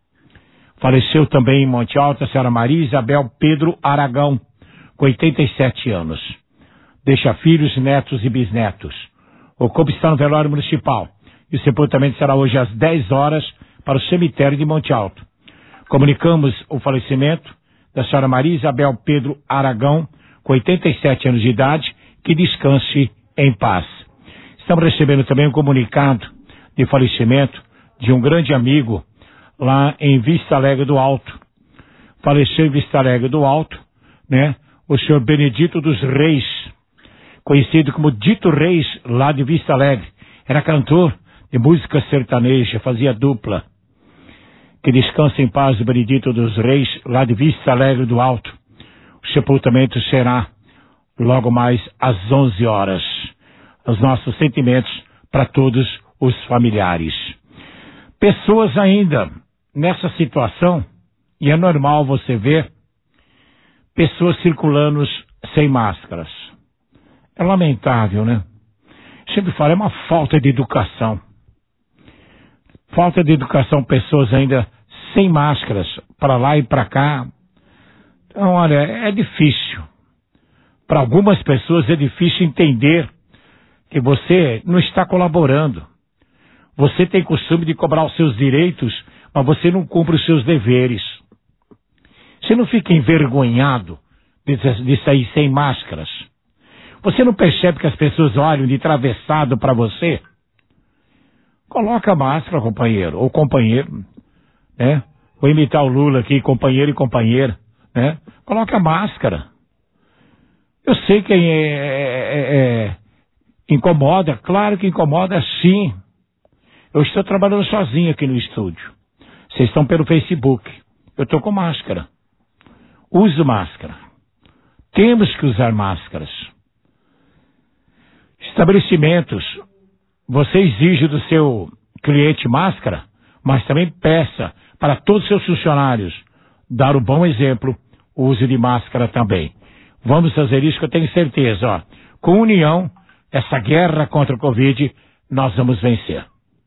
Faleceu também em Monte Alto a senhora Maria Isabel Pedro Aragão, com 87 anos. Deixa filhos, netos e bisnetos. O corpo está no velório municipal e o sepultamento será hoje às 10 horas para o cemitério de Monte Alto. Comunicamos o falecimento da senhora Maria Isabel Pedro Aragão, com 87 anos de idade, que descanse em paz. Estamos recebendo também um comunicado de falecimento de um grande amigo lá em Vista Alegre do Alto. Faleceu em Vista Alegre do Alto, né? O senhor Benedito dos Reis, conhecido como Dito Reis, lá de Vista Alegre. Era cantor de música sertaneja, fazia dupla. Que descanse em paz o Benedito dos Reis, lá de Vista Alegre do Alto. O sepultamento será logo mais às 11 horas. Os nossos sentimentos para todos os familiares. Pessoas ainda nessa situação, e é normal você ver pessoas circulando sem máscaras. É lamentável, né? Sempre falo, é uma falta de educação. Falta de educação, pessoas ainda sem máscaras, para lá e para cá. Então, olha, é difícil. Para algumas pessoas é difícil entender que você não está colaborando. Você tem costume de cobrar os seus direitos, mas você não cumpre os seus deveres. Você não fica envergonhado de sair sem máscaras. Você não percebe que as pessoas olham de travessado para você? Coloca a máscara, companheiro, ou companheiro, né? Vou imitar o Lula aqui, companheiro e companheira, né? Coloca a máscara. Eu sei que incomoda, claro que incomoda sim. Eu estou trabalhando sozinho aqui no estúdio. Vocês estão pelo Facebook. Eu estou com máscara. Uso máscara. Temos que usar máscaras. Estabelecimentos, você exige do seu cliente máscara, mas também peça para todos os seus funcionários dar o bom exemplo, o uso de máscara também. Vamos fazer isso que eu tenho certeza, ó. Com união, essa guerra contra o Covid, nós vamos vencer.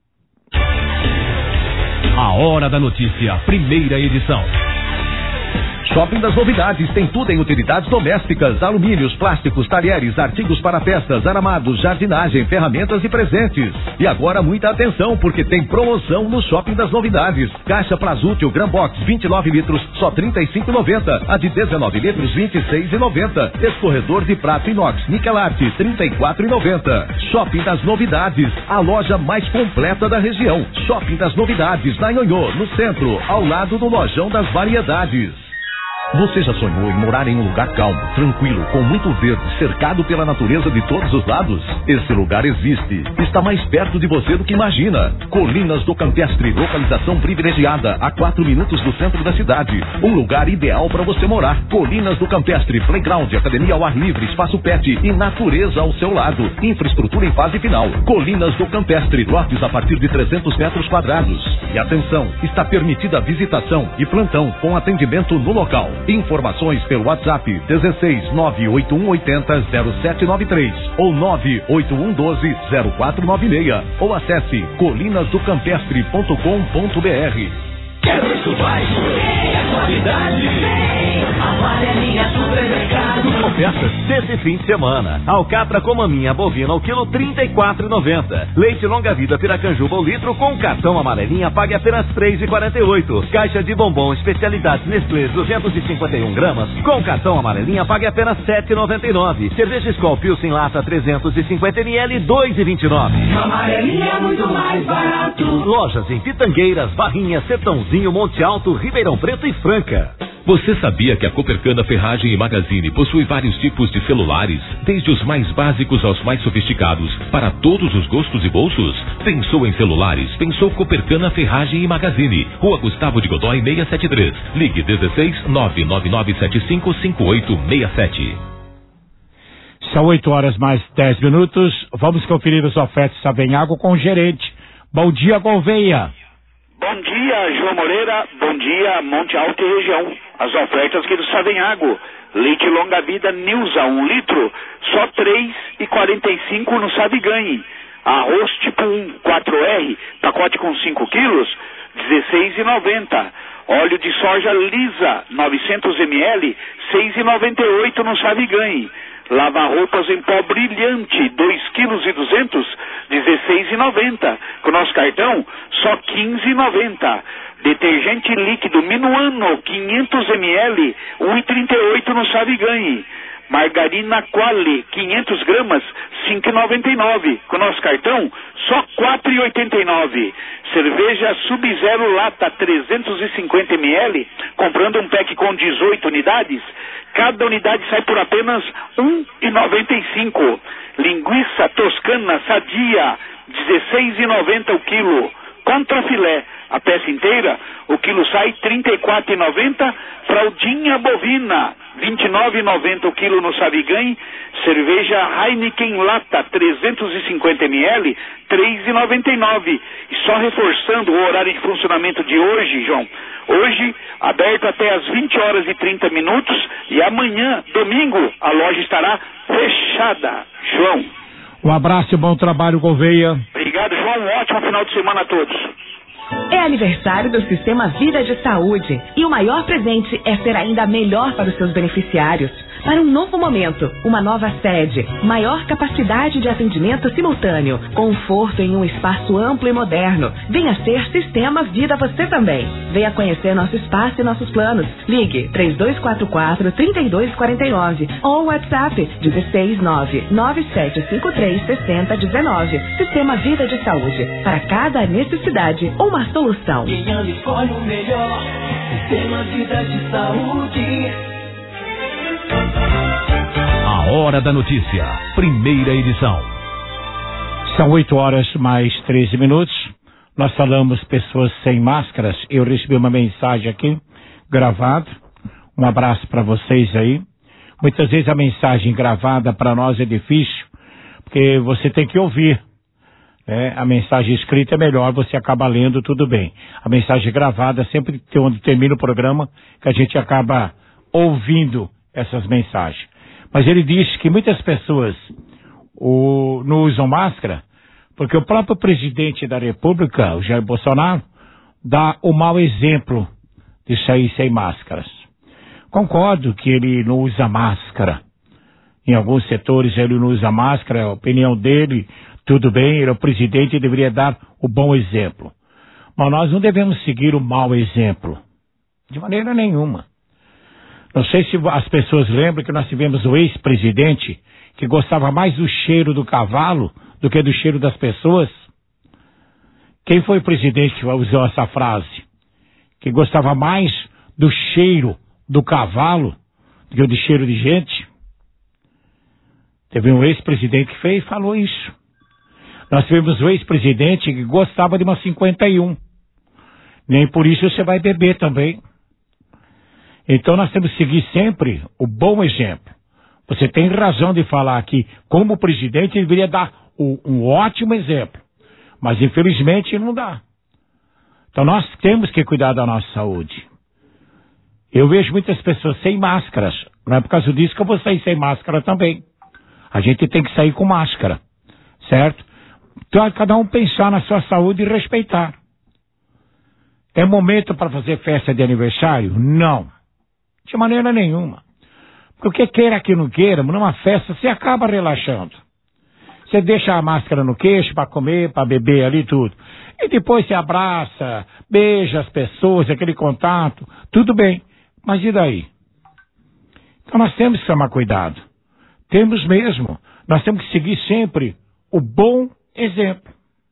A Hora da Notícia, primeira edição. Shopping das Novidades tem tudo em utilidades domésticas, alumínios, plásticos, talheres, artigos para festas, aramados, jardinagem, ferramentas e presentes. E agora muita atenção, porque tem promoção no Shopping das Novidades. Caixa Plazútil Gran Box 29 litros, só R$ 35,90. A de 19 litros, R$ 26,90. Escorredor de prato inox Nikelart, R$ 34,90. Shopping das Novidades, a loja mais completa da região. Shopping das Novidades, na Nhonhô, no centro, ao lado do Lojão das Variedades. Você já sonhou em morar em um lugar calmo, tranquilo, com muito verde, cercado pela natureza de todos os lados? Esse lugar existe. Está mais perto de você do que imagina. Colinas do Campestre, localização privilegiada, a 4 minutos do centro da cidade. Um lugar ideal para você morar. Colinas do Campestre, playground, academia ao ar livre, espaço pet e natureza ao seu lado. Infraestrutura em fase final. Colinas do Campestre, lotes a partir de 300 metros quadrados. E atenção, está permitida a visitação e plantão com atendimento no local. Informações pelo WhatsApp 16 98180 0793 ou 98112 0496 ou acesse colinasdocampestre.com.br. Quer preço baixo? É qualidade. Amarelinha Supermercado. Ofertas desse fim de semana. Alcatra com maminha bovina ao quilo 34,90. Leite longa vida Piracanjuba ao litro com cartão amarelinha pague apenas 3,48. Caixa de bombom especialidades Nestlé 251 gramas com cartão amarelinha pague apenas 7,99. Cerveja Skol Pilsen lata 350 ml 2,29. Amarelinha é muito mais barato. Lojas em Pitangueiras, Barrinha, Sertãozinho, Monte Alto, Ribeirão Preto e Franca. Você sabia que a Copercana Ferragem e Magazine possui vários tipos de celulares, desde os mais básicos aos mais sofisticados, para todos os gostos e bolsos? Pensou em celulares? Pensou Copercana Ferragem e Magazine. Rua Gustavo de Godoy 673. Ligue 16 99975 5867. São 8 horas mais 10 minutos. Vamos conferir as ofertas Savenhago com o gerente. Bom dia, Gouveia. Bom dia, João Moreira. Bom dia, Monte Alto e região. As ofertas aqui do Savenhago. Leite longa vida Nilza, 1 litro, só 3,45 no Sabe Ganhe. Arroz tipo 1, 4R, pacote com 5 quilos, 16,90. Óleo de soja lisa, 900 ml, 6,98 no Sabe Ganhe. Lava-roupas em pó brilhante, 2,2 kg, 16,90. Com nosso cartão, só 15,90. Detergente líquido Minuano, 500 ml, 1,38 no Sabe Ganhe. Margarina Quale, 500 gramas, 5,99. Com nosso cartão, só 4,89. Cerveja Sub-Zero lata, 350 ml, comprando um pack com 18 unidades, cada unidade sai por apenas R$1,95. Linguiça toscana sadia, 16,90 o quilo. Contra filé, a peça inteira, o quilo sai R$34,90. Fraldinha bovina, R$29,90 o quilo no Sabe Ganhe. Cerveja Heineken lata, 350 ml, R$3,99. E só reforçando o horário de funcionamento de hoje, João. Hoje, aberto até às 20 horas e 30 minutos. E amanhã, domingo, a loja estará fechada. João. Um abraço e bom trabalho, Gouveia. Obrigado, João. Um ótimo final de semana a todos. É aniversário do Sistema Vida de Saúde e o maior presente é ser ainda melhor para os seus beneficiários. Para um novo momento, uma nova sede, maior capacidade de atendimento simultâneo, conforto em um espaço amplo e moderno. Venha ser Sistema Vida você também. Venha conhecer nosso espaço e nossos planos. Ligue 3244-3249 ou WhatsApp 16997536019. Sistema Vida de Saúde. Para cada necessidade, uma solução. Quem ama escolhe o melhor. Sistema Vida de Saúde. A Hora da Notícia, primeira edição. São 8 horas mais 13 minutos. Nós falamos pessoas sem máscaras. Eu recebi uma mensagem aqui, gravada. Um abraço para vocês aí. Muitas vezes a mensagem gravada para nós é difícil, porque você tem que ouvir. A mensagem escrita é melhor, você acaba lendo, tudo bem. A mensagem gravada sempre tem onde termina o programa, que a gente acaba ouvindo essas mensagens. Mas ele diz que muitas pessoas não usam máscara porque o próprio presidente da República, o Jair Bolsonaro, dá o mau exemplo de sair sem máscaras. Concordo que ele não usa máscara. Em alguns setores ele não usa máscara, é a opinião dele, tudo bem, ele é o presidente e deveria dar o bom exemplo. Mas nós não devemos seguir o mau exemplo, de maneira nenhuma. Não sei se as pessoas lembram que nós tivemos o ex-presidente que gostava mais do cheiro do cavalo do que do cheiro das pessoas. Quem foi o presidente que usou essa frase? Que gostava mais do cheiro do cavalo do que do cheiro de gente? Teve um ex-presidente que falou isso. Nós tivemos um ex-presidente que gostava de uma 51. Nem por isso você vai beber também. Então nós temos que seguir sempre o bom exemplo. Você tem razão de falar que, como presidente, ele deveria dar um ótimo exemplo. Mas infelizmente não dá. Então nós temos que cuidar da nossa saúde. Eu vejo muitas pessoas sem máscaras. Não é por causa disso que eu vou sair sem máscara também. A gente tem que sair com máscara. Certo? Então cada um pensar na sua saúde e respeitar. É momento para fazer festa de aniversário? Não. De maneira nenhuma. Porque queira que não queira, numa festa você acaba relaxando. Você deixa a máscara no queixo para comer, para beber ali tudo. E depois você abraça, beija as pessoas, aquele contato, tudo bem. Mas e daí? Então nós temos que tomar cuidado. Temos mesmo. Nós temos que seguir sempre o bom exemplo.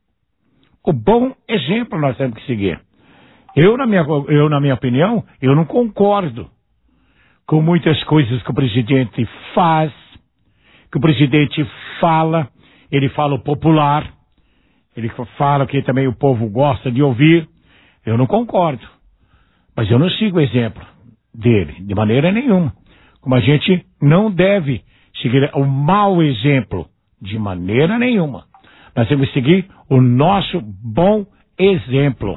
O bom exemplo nós temos que seguir. Eu, na minha opinião, eu não concordo com muitas coisas que o presidente faz, que o presidente fala. Ele fala o popular, ele fala que também o povo gosta de ouvir. Eu não concordo. Mas eu não sigo o exemplo dele, de maneira nenhuma. Como a gente não deve seguir o mau exemplo, de maneira nenhuma. Nós temos que seguir o nosso bom exemplo.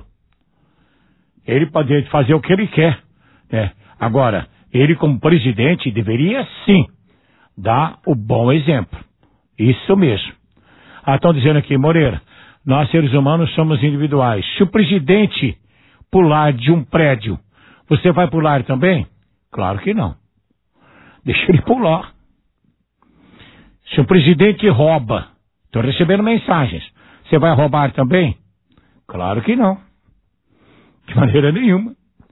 Ele pode fazer o que ele quer, né? Agora, ele como presidente deveria sim dar o bom exemplo. Isso mesmo. Estão dizendo aqui, Moreira, nós seres humanos somos individuais. Se o presidente pular de um prédio, você vai pular também? Claro que não. Deixa ele pular. Se o presidente rouba, estou recebendo mensagens, você vai roubar também? Claro que não. De maneira nenhuma.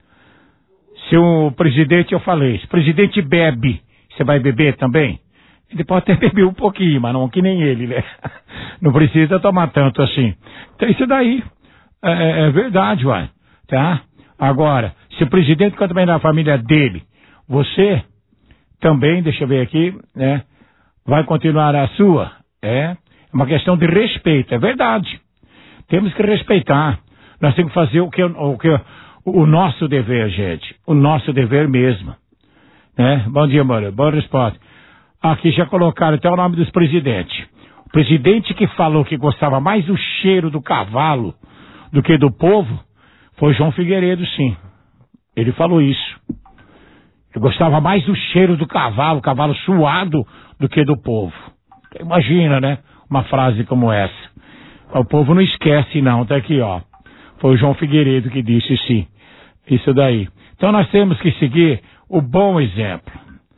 Se o presidente, eu falei, se o presidente bebe, você vai beber também? Ele pode até beber um pouquinho, mas não que nem ele, né? Não precisa tomar tanto assim. Então isso daí é verdade, uai. Tá? Agora, se o presidente também da família dele, você também, deixa eu ver aqui, né? Vai continuar a sua? É uma questão de respeito, é verdade. Temos que respeitar. Nós temos que fazer o nosso dever, gente. O nosso dever mesmo. Né? Bom dia, Moura. Boa resposta. Aqui já colocaram até o nome dos presidentes. O presidente que falou que gostava mais do cheiro do cavalo do que do povo foi João Figueiredo, sim. Ele falou isso. Ele gostava mais do cheiro do cavalo suado, do que do povo. Imagina, né? Uma frase como essa. O povo não esquece, não. Tá aqui, ó. Foi o João Figueiredo que disse sim. Isso daí. Então nós temos que seguir o bom exemplo.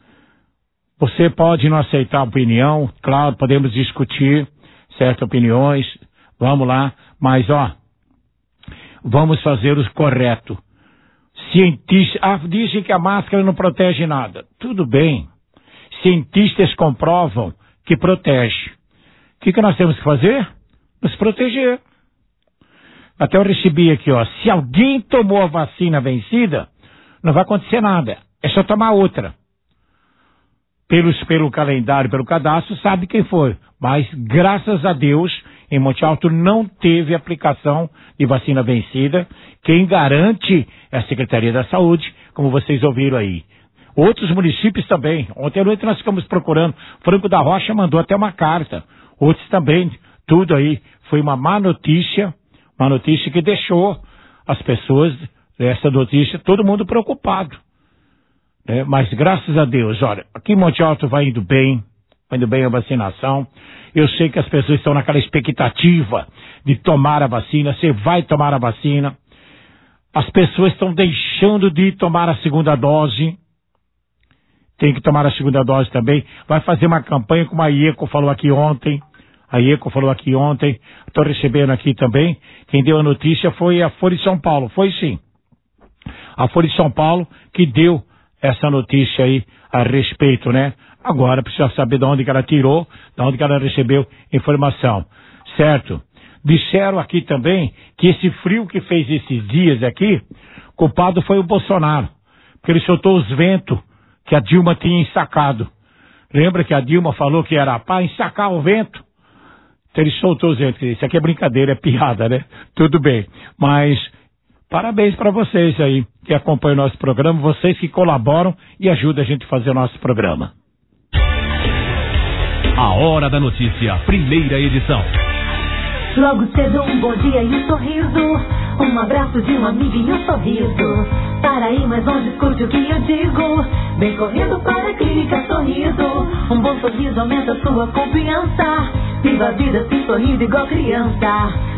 Você pode não aceitar a opinião, claro, podemos discutir certas opiniões, vamos lá, mas ó, vamos fazer o correto. Cientistas, dizem que a máscara não protege nada. Tudo bem. Cientistas comprovam que protege. O que nós temos que fazer? Nos proteger. Até eu recebi aqui, ó, se alguém tomou a vacina não vai acontecer nada. É só tomar outra. Pelo calendário, pelo cadastro, sabe quem foi. Mas, graças a Deus, em Monte Alto não teve aplicação de vacina vencida. Quem garante é a Secretaria da Saúde, como vocês ouviram aí. Outros municípios também. Ontem à noite nós ficamos procurando. Franco da Rocha mandou até uma carta. Outros também. Tudo aí. Foi uma má notícia. Uma notícia que deixou as pessoas, essa notícia, todo mundo preocupado. Mas graças a Deus, olha, aqui em Monte Alto vai indo bem a vacinação. Eu sei que as pessoas estão naquela expectativa de tomar a vacina. Você vai tomar a vacina. As pessoas estão deixando de tomar a segunda dose. Tem que tomar a segunda dose também. Vai fazer uma campanha como a IECO falou aqui ontem. Estou recebendo aqui também. Quem deu a notícia foi a Folha de São Paulo. Foi sim. A Folha de São Paulo que deu essa notícia aí a respeito, né? Agora precisa saber de onde que ela tirou, de onde que ela recebeu informação. Certo? Disseram aqui também que esse frio que fez esses dias aqui, culpado foi o Bolsonaro. Porque ele soltou os ventos que a Dilma tinha ensacado. Lembra que a Dilma falou que era para ensacar o vento? Então ele soltou os ventos. Isso aqui é brincadeira, é piada, né? Tudo bem. Mas parabéns para vocês aí que acompanham o nosso programa, vocês que colaboram e ajudam a gente a fazer o nosso programa. A Hora da Notícia, primeira edição. Logo cedo um bom dia e um sorriso, um abraço de um amigo e um sorriso. Para ir mais longe, escute o que eu digo. Vem correndo para a Clínica Sorriso. Um bom sorriso aumenta sua confiança. Viva a vida assim sorrindo igual criança.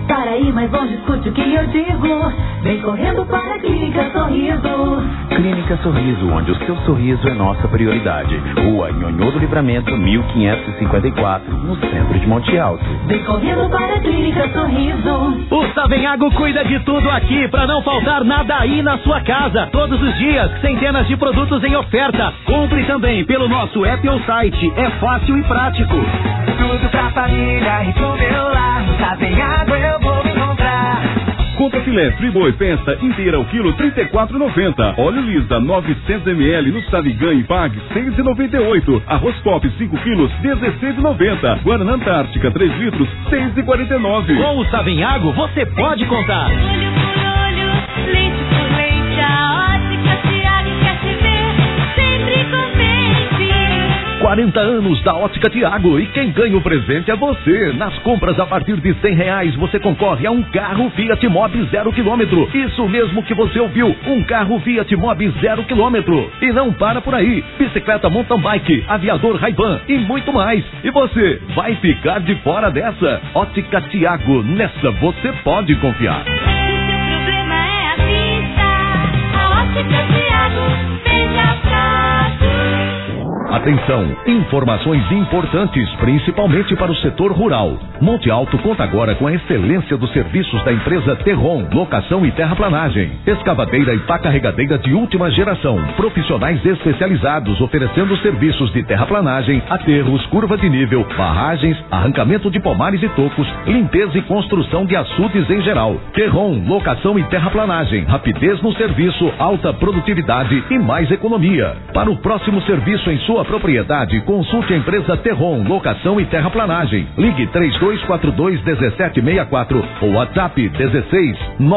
Para ir mais longe, escute o que eu digo. Vem correndo para a Clínica Sorriso. Clínica Sorriso, onde o seu sorriso é nossa prioridade. Rua Nhonhô do Livramento, 1554, no centro de Monte Alto. Vem correndo para a Clínica Sorriso. O Savenhago cuida de tudo aqui para não faltar nada aí na sua casa. Todos os dias, centenas de produtos em oferta. Compre também pelo nosso app ou site. É fácil e prático. Tudo pra família e pro meu lar. No Savenhago eu vou encontrar. Contra filé Friboi peça inteira ao quilo 34,90. Óleo Lisa 900 ml no Savigan e Pag 6,98. Arroz Pop 5 quilos 16,90. Guaraná Antártica 3 litros 6,49. Com o Savenhago você pode contar. Olho por olho, leite por leite, a Ótica Tiago quer te ver, sempre contente. 40 anos da Ótica Tiago e quem ganha o presente é você. Nas compras a partir de R$100 você concorre a um carro Fiat Mobi 0 km. Isso mesmo que você ouviu, um carro Fiat Mobi 0 km. E não para por aí, bicicleta mountain bike, aviador Ray-Ban e muito mais. E você vai ficar de fora dessa. Ótica Tiago, nessa você pode confiar. O seu problema é a vista, a Ótica Tiago veja fácil. Atenção, informações importantes, principalmente para o setor rural. Monte Alto conta agora com a excelência dos serviços da empresa Terron, locação e terraplanagem, escavadeira e pá carregadeira de última geração, profissionais especializados oferecendo serviços de terraplanagem, aterros, curva de nível, barragens, arrancamento de pomares e tocos, limpeza e construção de açudes em geral. Terron, locação e terraplanagem, rapidez no serviço, alta produtividade e mais economia. Para o próximo serviço em sua propriedade, consulte a empresa Terron, locação e terraplanagem. Ligue 3242-1764 ou WhatsApp 16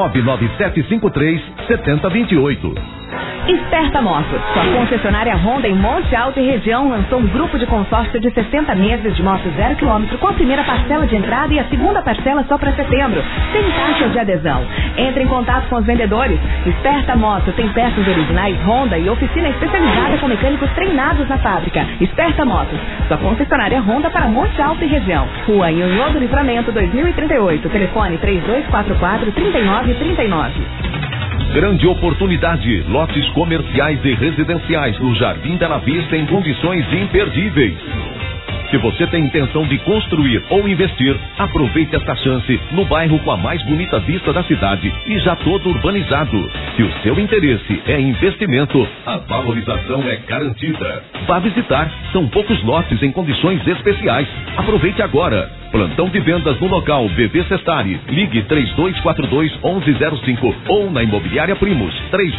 99753 7028. Esperta Motos, sua concessionária Honda em Monte Alto e região, lançou um grupo de consórcio de 60 meses de moto 0 km com a primeira parcela de entrada e a segunda parcela só para setembro, sem taxas de adesão. Entre em contato com os vendedores. Esperta Motos tem peças originais Honda e oficina especializada com mecânicos treinados na fábrica. Esperta Motos, sua concessionária Honda para Monte Alto e região. Rua Nhonhô do Livramento 2038, telefone 3244-3939. Grande oportunidade, lotes comerciais e residenciais no Jardim Bela Vista em condições imperdíveis. Se você tem intenção de construir ou investir, aproveite esta chance no bairro com a mais bonita vista da cidade e já todo urbanizado. Se o seu interesse é investimento, a valorização é garantida. Vá visitar, são poucos lotes em condições especiais. Aproveite agora. Plantão de vendas no local BB Cestari. Ligue 3242-1105 ou na Imobiliária Primos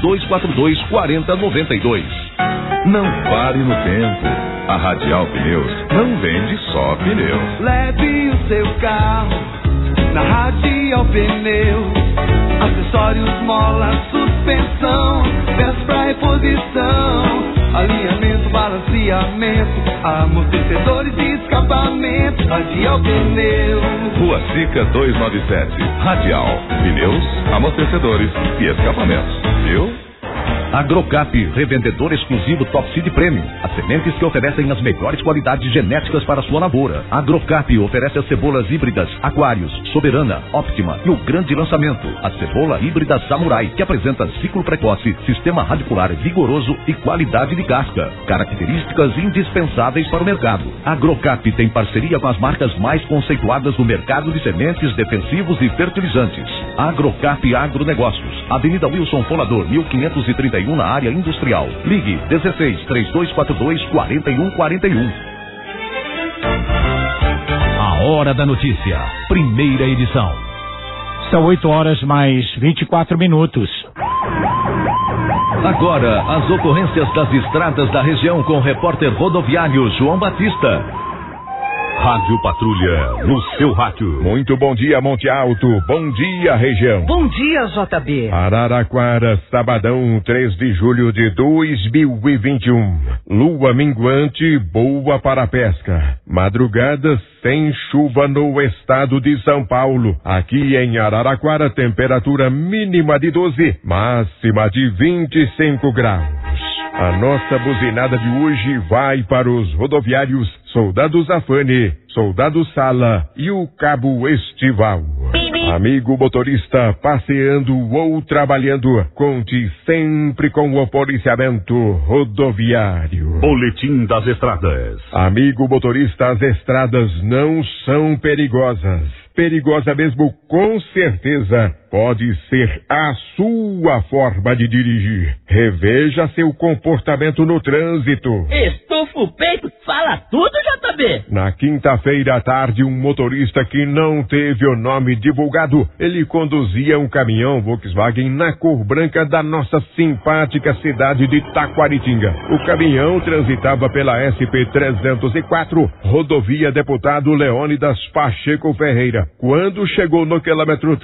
3242-4092. Não pare no tempo. A Radial Pneus não vende só pneus. Leve o seu carro na Radial Pneus. Acessórios, mola, suspensão, peças pra reposição, alinhamento, balanceamento, amortecedores e escapamento. Radial Pneus. Rua Sica 297. Radial Pneus, amortecedores e escapamentos. Viu? Agrocap, revendedor exclusivo Top Seed Premium. As sementes que oferecem as melhores qualidades genéticas para a sua lavoura. Agrocap oferece as cebolas híbridas Aquários, Soberana, Optima e o grande lançamento, a cebola híbrida Samurai, que apresenta ciclo precoce, sistema radicular vigoroso e qualidade de casca. Características indispensáveis para o mercado. Agrocap tem parceria com as marcas mais conceituadas no mercado de sementes, defensivos e fertilizantes. Agrocap Agronegócios, Avenida Wilson Folador, 1531, na área industrial. Ligue 16-3242-4141. A Hora da Notícia, primeira edição. São 8 horas mais 24 minutos. Agora, as ocorrências das estradas da região com o repórter rodoviário João Batista. Rádio Patrulha, no seu rádio. Muito bom dia, Monte Alto. Bom dia, região. Bom dia, JB. Araraquara, sabadão, 3 de julho de 2021. Lua minguante, boa para a pesca. Madrugada sem chuva no estado de São Paulo. Aqui em Araraquara, temperatura mínima de 12, máxima de 25 graus. A nossa buzinada de hoje vai para os rodoviários Soldado Zafane, Soldado Sala e o Cabo Estival. Amigo motorista, passeando ou trabalhando, conte sempre com o policiamento rodoviário. Boletim das estradas. Amigo motorista, as estradas não são perigosas. Perigosa mesmo, com certeza, pode ser a sua forma de dirigir. Reveja seu comportamento no trânsito. Estufa o peito, fala tudo, JB. Na quinta-feira à tarde, um motorista que não teve o nome divulgado, ele conduzia um caminhão Volkswagen na cor branca da nossa simpática cidade de Taquaritinga. O caminhão transitava pela SP-304, rodovia Deputado Leônidas Pacheco Ferreira. Quando chegou no quilômetro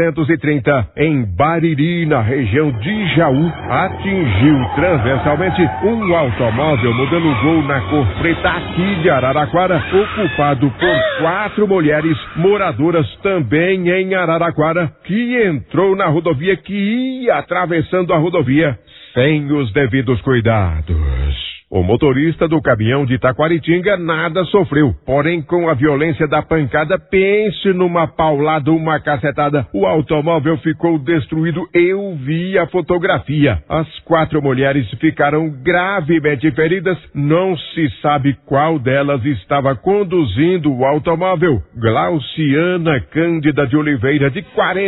330, em Bariri, na região de Jaú, atingiu transversalmente um automóvel modelo Gol na cor preta aqui de Araraquara, ocupado por 4 mulheres moradoras também em Araraquara, que entrou na rodovia, que ia atravessando a rodovia sem os devidos cuidados. O motorista do caminhão de Taquaritinga nada sofreu, porém com a violência da pancada, pense numa paulada, uma cacetada, o automóvel ficou destruído. Eu vi a fotografia. As 4 mulheres ficaram gravemente feridas, não se sabe qual delas estava conduzindo o automóvel. Glauciana Cândida de Oliveira, de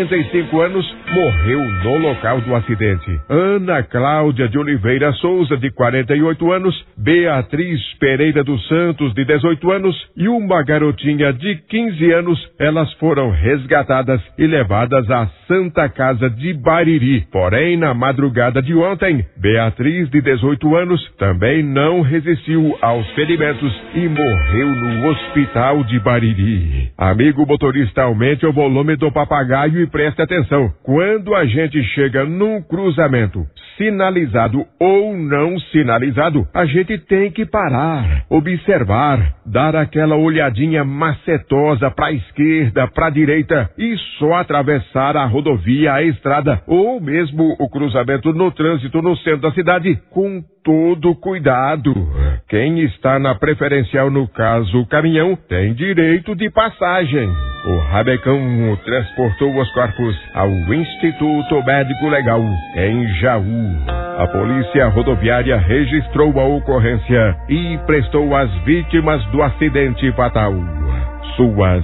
45 anos, morreu no local do acidente. Ana Cláudia de Oliveira Souza, de 48 anos, Beatriz Pereira dos Santos, de 18 anos, e uma garotinha de 15 anos, elas foram resgatadas e levadas à Santa Casa de Bariri. Porém, na madrugada de ontem, Beatriz, de 18 anos, também não resistiu aos ferimentos e morreu no hospital de Bariri. Amigo motorista, aumente o volume do papagaio e preste atenção. Quando a gente chega num cruzamento, sinalizado ou não sinalizado, a gente tem que parar, observar, dar aquela olhadinha macetosa para a esquerda, para a direita e só atravessar a rodovia, a estrada ou mesmo o cruzamento no trânsito no centro da cidade com todo cuidado. Quem está na preferencial, no caso o caminhão, tem direito de passagem. O Rabecão transportou os corpos ao Instituto Médico Legal em Jaú. A polícia rodoviária registrou a ocorrência e prestou às vítimas do acidente fatal suas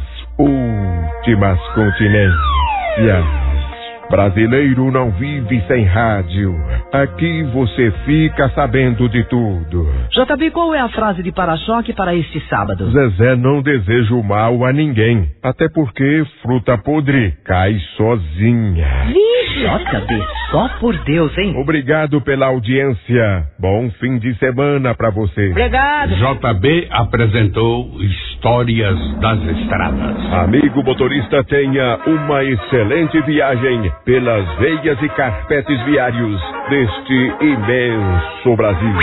últimas continências. Brasileiro não vive sem rádio. Aqui você fica sabendo de tudo. JB, qual é a frase de para-choque para este sábado? Zezé não deseja o mal a ninguém. Até porque fruta podre cai sozinha. Vixe, JB, só por Deus, hein? Obrigado pela audiência. Bom fim de semana pra você. Obrigado. JB apresentou Histórias das Estradas. Amigo motorista, tenha uma excelente viagem pelas veias e carpetes viários deste imenso Brasil.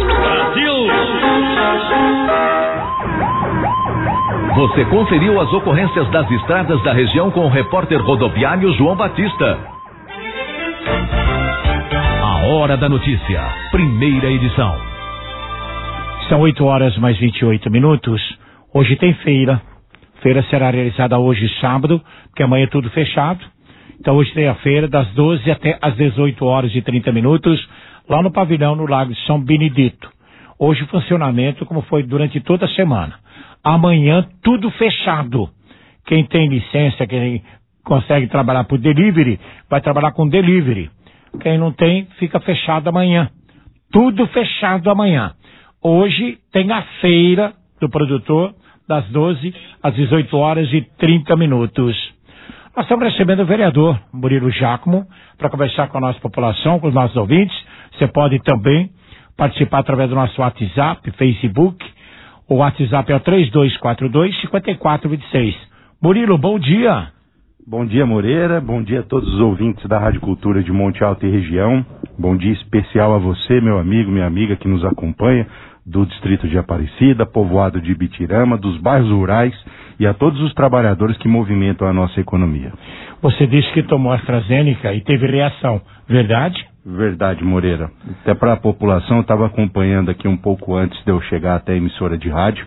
Você conferiu as ocorrências das estradas da região com o repórter rodoviário João Batista. A Hora da Notícia, primeira edição. São 8h mais 28. Hoje tem feira. Feira será realizada hoje, sábado, porque amanhã é tudo fechado. Então hoje tem a feira das 12 até as 18h30, lá no pavilhão no Lago de São Benedito. Hoje funcionamento como foi durante toda a semana. Amanhã tudo fechado. Quem tem licença, quem consegue trabalhar por delivery, vai trabalhar com delivery. Quem não tem, fica fechado amanhã. Tudo fechado amanhã. Hoje tem a feira do produtor das 12 às 18h30. Nós estamos recebendo o vereador Murilo Giacomo para conversar com a nossa população, com os nossos ouvintes. Você pode também participar através do nosso WhatsApp, Facebook. O WhatsApp é o 3242-5426. Murilo, bom dia. Bom dia, Moreira. Bom dia a todos os ouvintes da Rádio Cultura de Monte Alto e região. Bom dia especial a você, meu amigo, minha amiga que nos acompanha, do distrito de Aparecida, povoado de Ibitirama, dos bairros rurais e a todos os trabalhadores que movimentam a nossa economia. Você disse que tomou AstraZeneca e teve reação, verdade? Verdade, Moreira. Até para a população, eu estava acompanhando aqui um pouco antes de eu chegar até a emissora de rádio,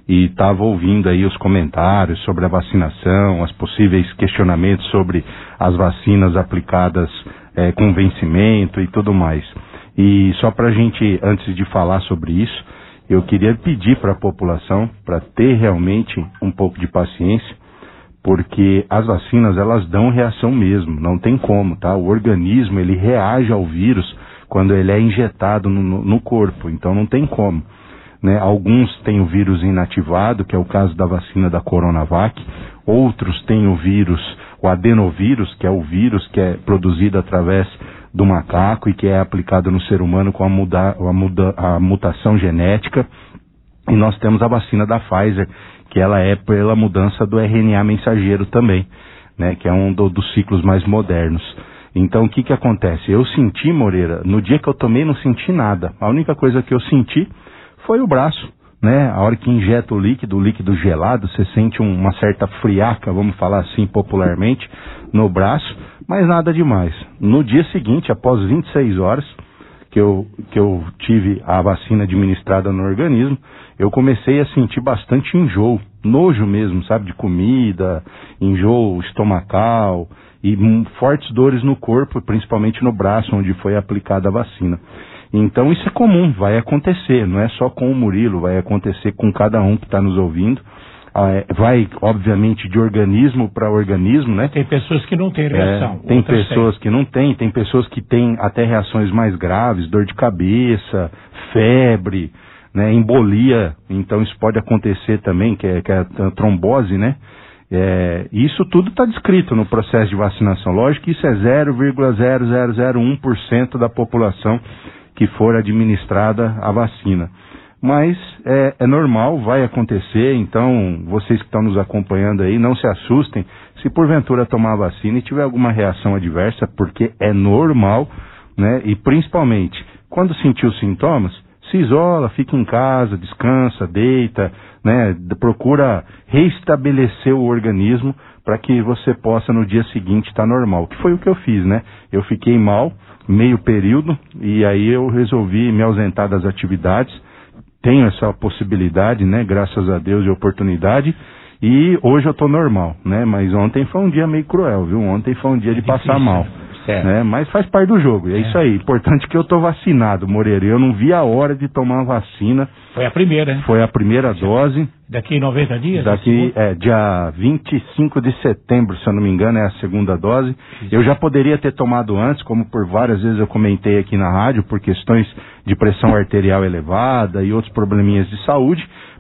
e estava ouvindo aí os comentários sobre a vacinação, os possíveis questionamentos sobre as vacinas aplicadas com vencimento e tudo mais. E só para a gente, antes de falar sobre isso, eu queria pedir para a população para ter realmente um pouco de paciência, porque as vacinas, elas dão reação mesmo, não tem como, tá? O organismo, ele reage ao vírus quando ele é injetado no corpo, então não tem como, né? Alguns têm o vírus inativado, que é o caso da vacina da Coronavac, outros têm o vírus, o adenovírus, que é o vírus que é produzido através do macaco e que é aplicado no ser humano com a mutação genética, e nós temos a vacina da Pfizer, que ela é pela mudança do RNA mensageiro também, né, que é um dos ciclos mais modernos. Então, o que acontece? Eu senti, Moreira, no dia que eu tomei não senti nada. A única coisa que eu senti foi o braço, né? A hora que injeta o líquido gelado, você sente uma certa friaca, vamos falar assim popularmente, no braço, mas nada demais. No dia seguinte, após 26 horas, que eu tive a vacina administrada no organismo, eu comecei a sentir bastante enjoo, nojo mesmo, sabe, de comida, enjoo estomacal e fortes dores no corpo, principalmente no braço onde foi aplicada a vacina. Então isso é comum, vai acontecer, não é só com o Murilo, vai acontecer com cada um que está nos ouvindo. Vai, obviamente, de organismo para organismo, né? Tem pessoas que não têm reação. Tem pessoas que não têm, tem pessoas que têm até reações mais graves, dor de cabeça, febre, né? Embolia, então isso pode acontecer também, que é a trombose, né? Isso tudo está descrito no processo de vacinação. Lógico que isso é 0,0001% da população que for administrada a vacina. Mas é normal, vai acontecer, então vocês que estão nos acompanhando aí, não se assustem se porventura tomar a vacina e tiver alguma reação adversa, porque é normal, né? E principalmente, quando sentir os sintomas, se isola, fica em casa, descansa, deita, né? Procura reestabelecer o organismo para que você possa no dia seguinte estar normal, que foi o que eu fiz, né? Eu fiquei mal, meio período, e aí eu resolvi me ausentar das atividades. Tenho essa possibilidade, né, graças a Deus e oportunidade, e hoje eu tô normal, né, mas ontem foi um dia meio cruel, viu, ontem foi um dia de passar mal, né, mas faz parte do jogo, é isso aí, importante que eu tô vacinado, Moreira, eu não vi a hora de tomar a vacina. Foi a primeira, né? Foi a primeira dose. Daqui 90 dias? Daqui, dia 25 de setembro, se eu não me engano, é a segunda dose. Eu já poderia ter tomado antes, como por várias vezes eu comentei aqui na rádio, por questões de pressão arterial elevada e outros probleminhas de saúde,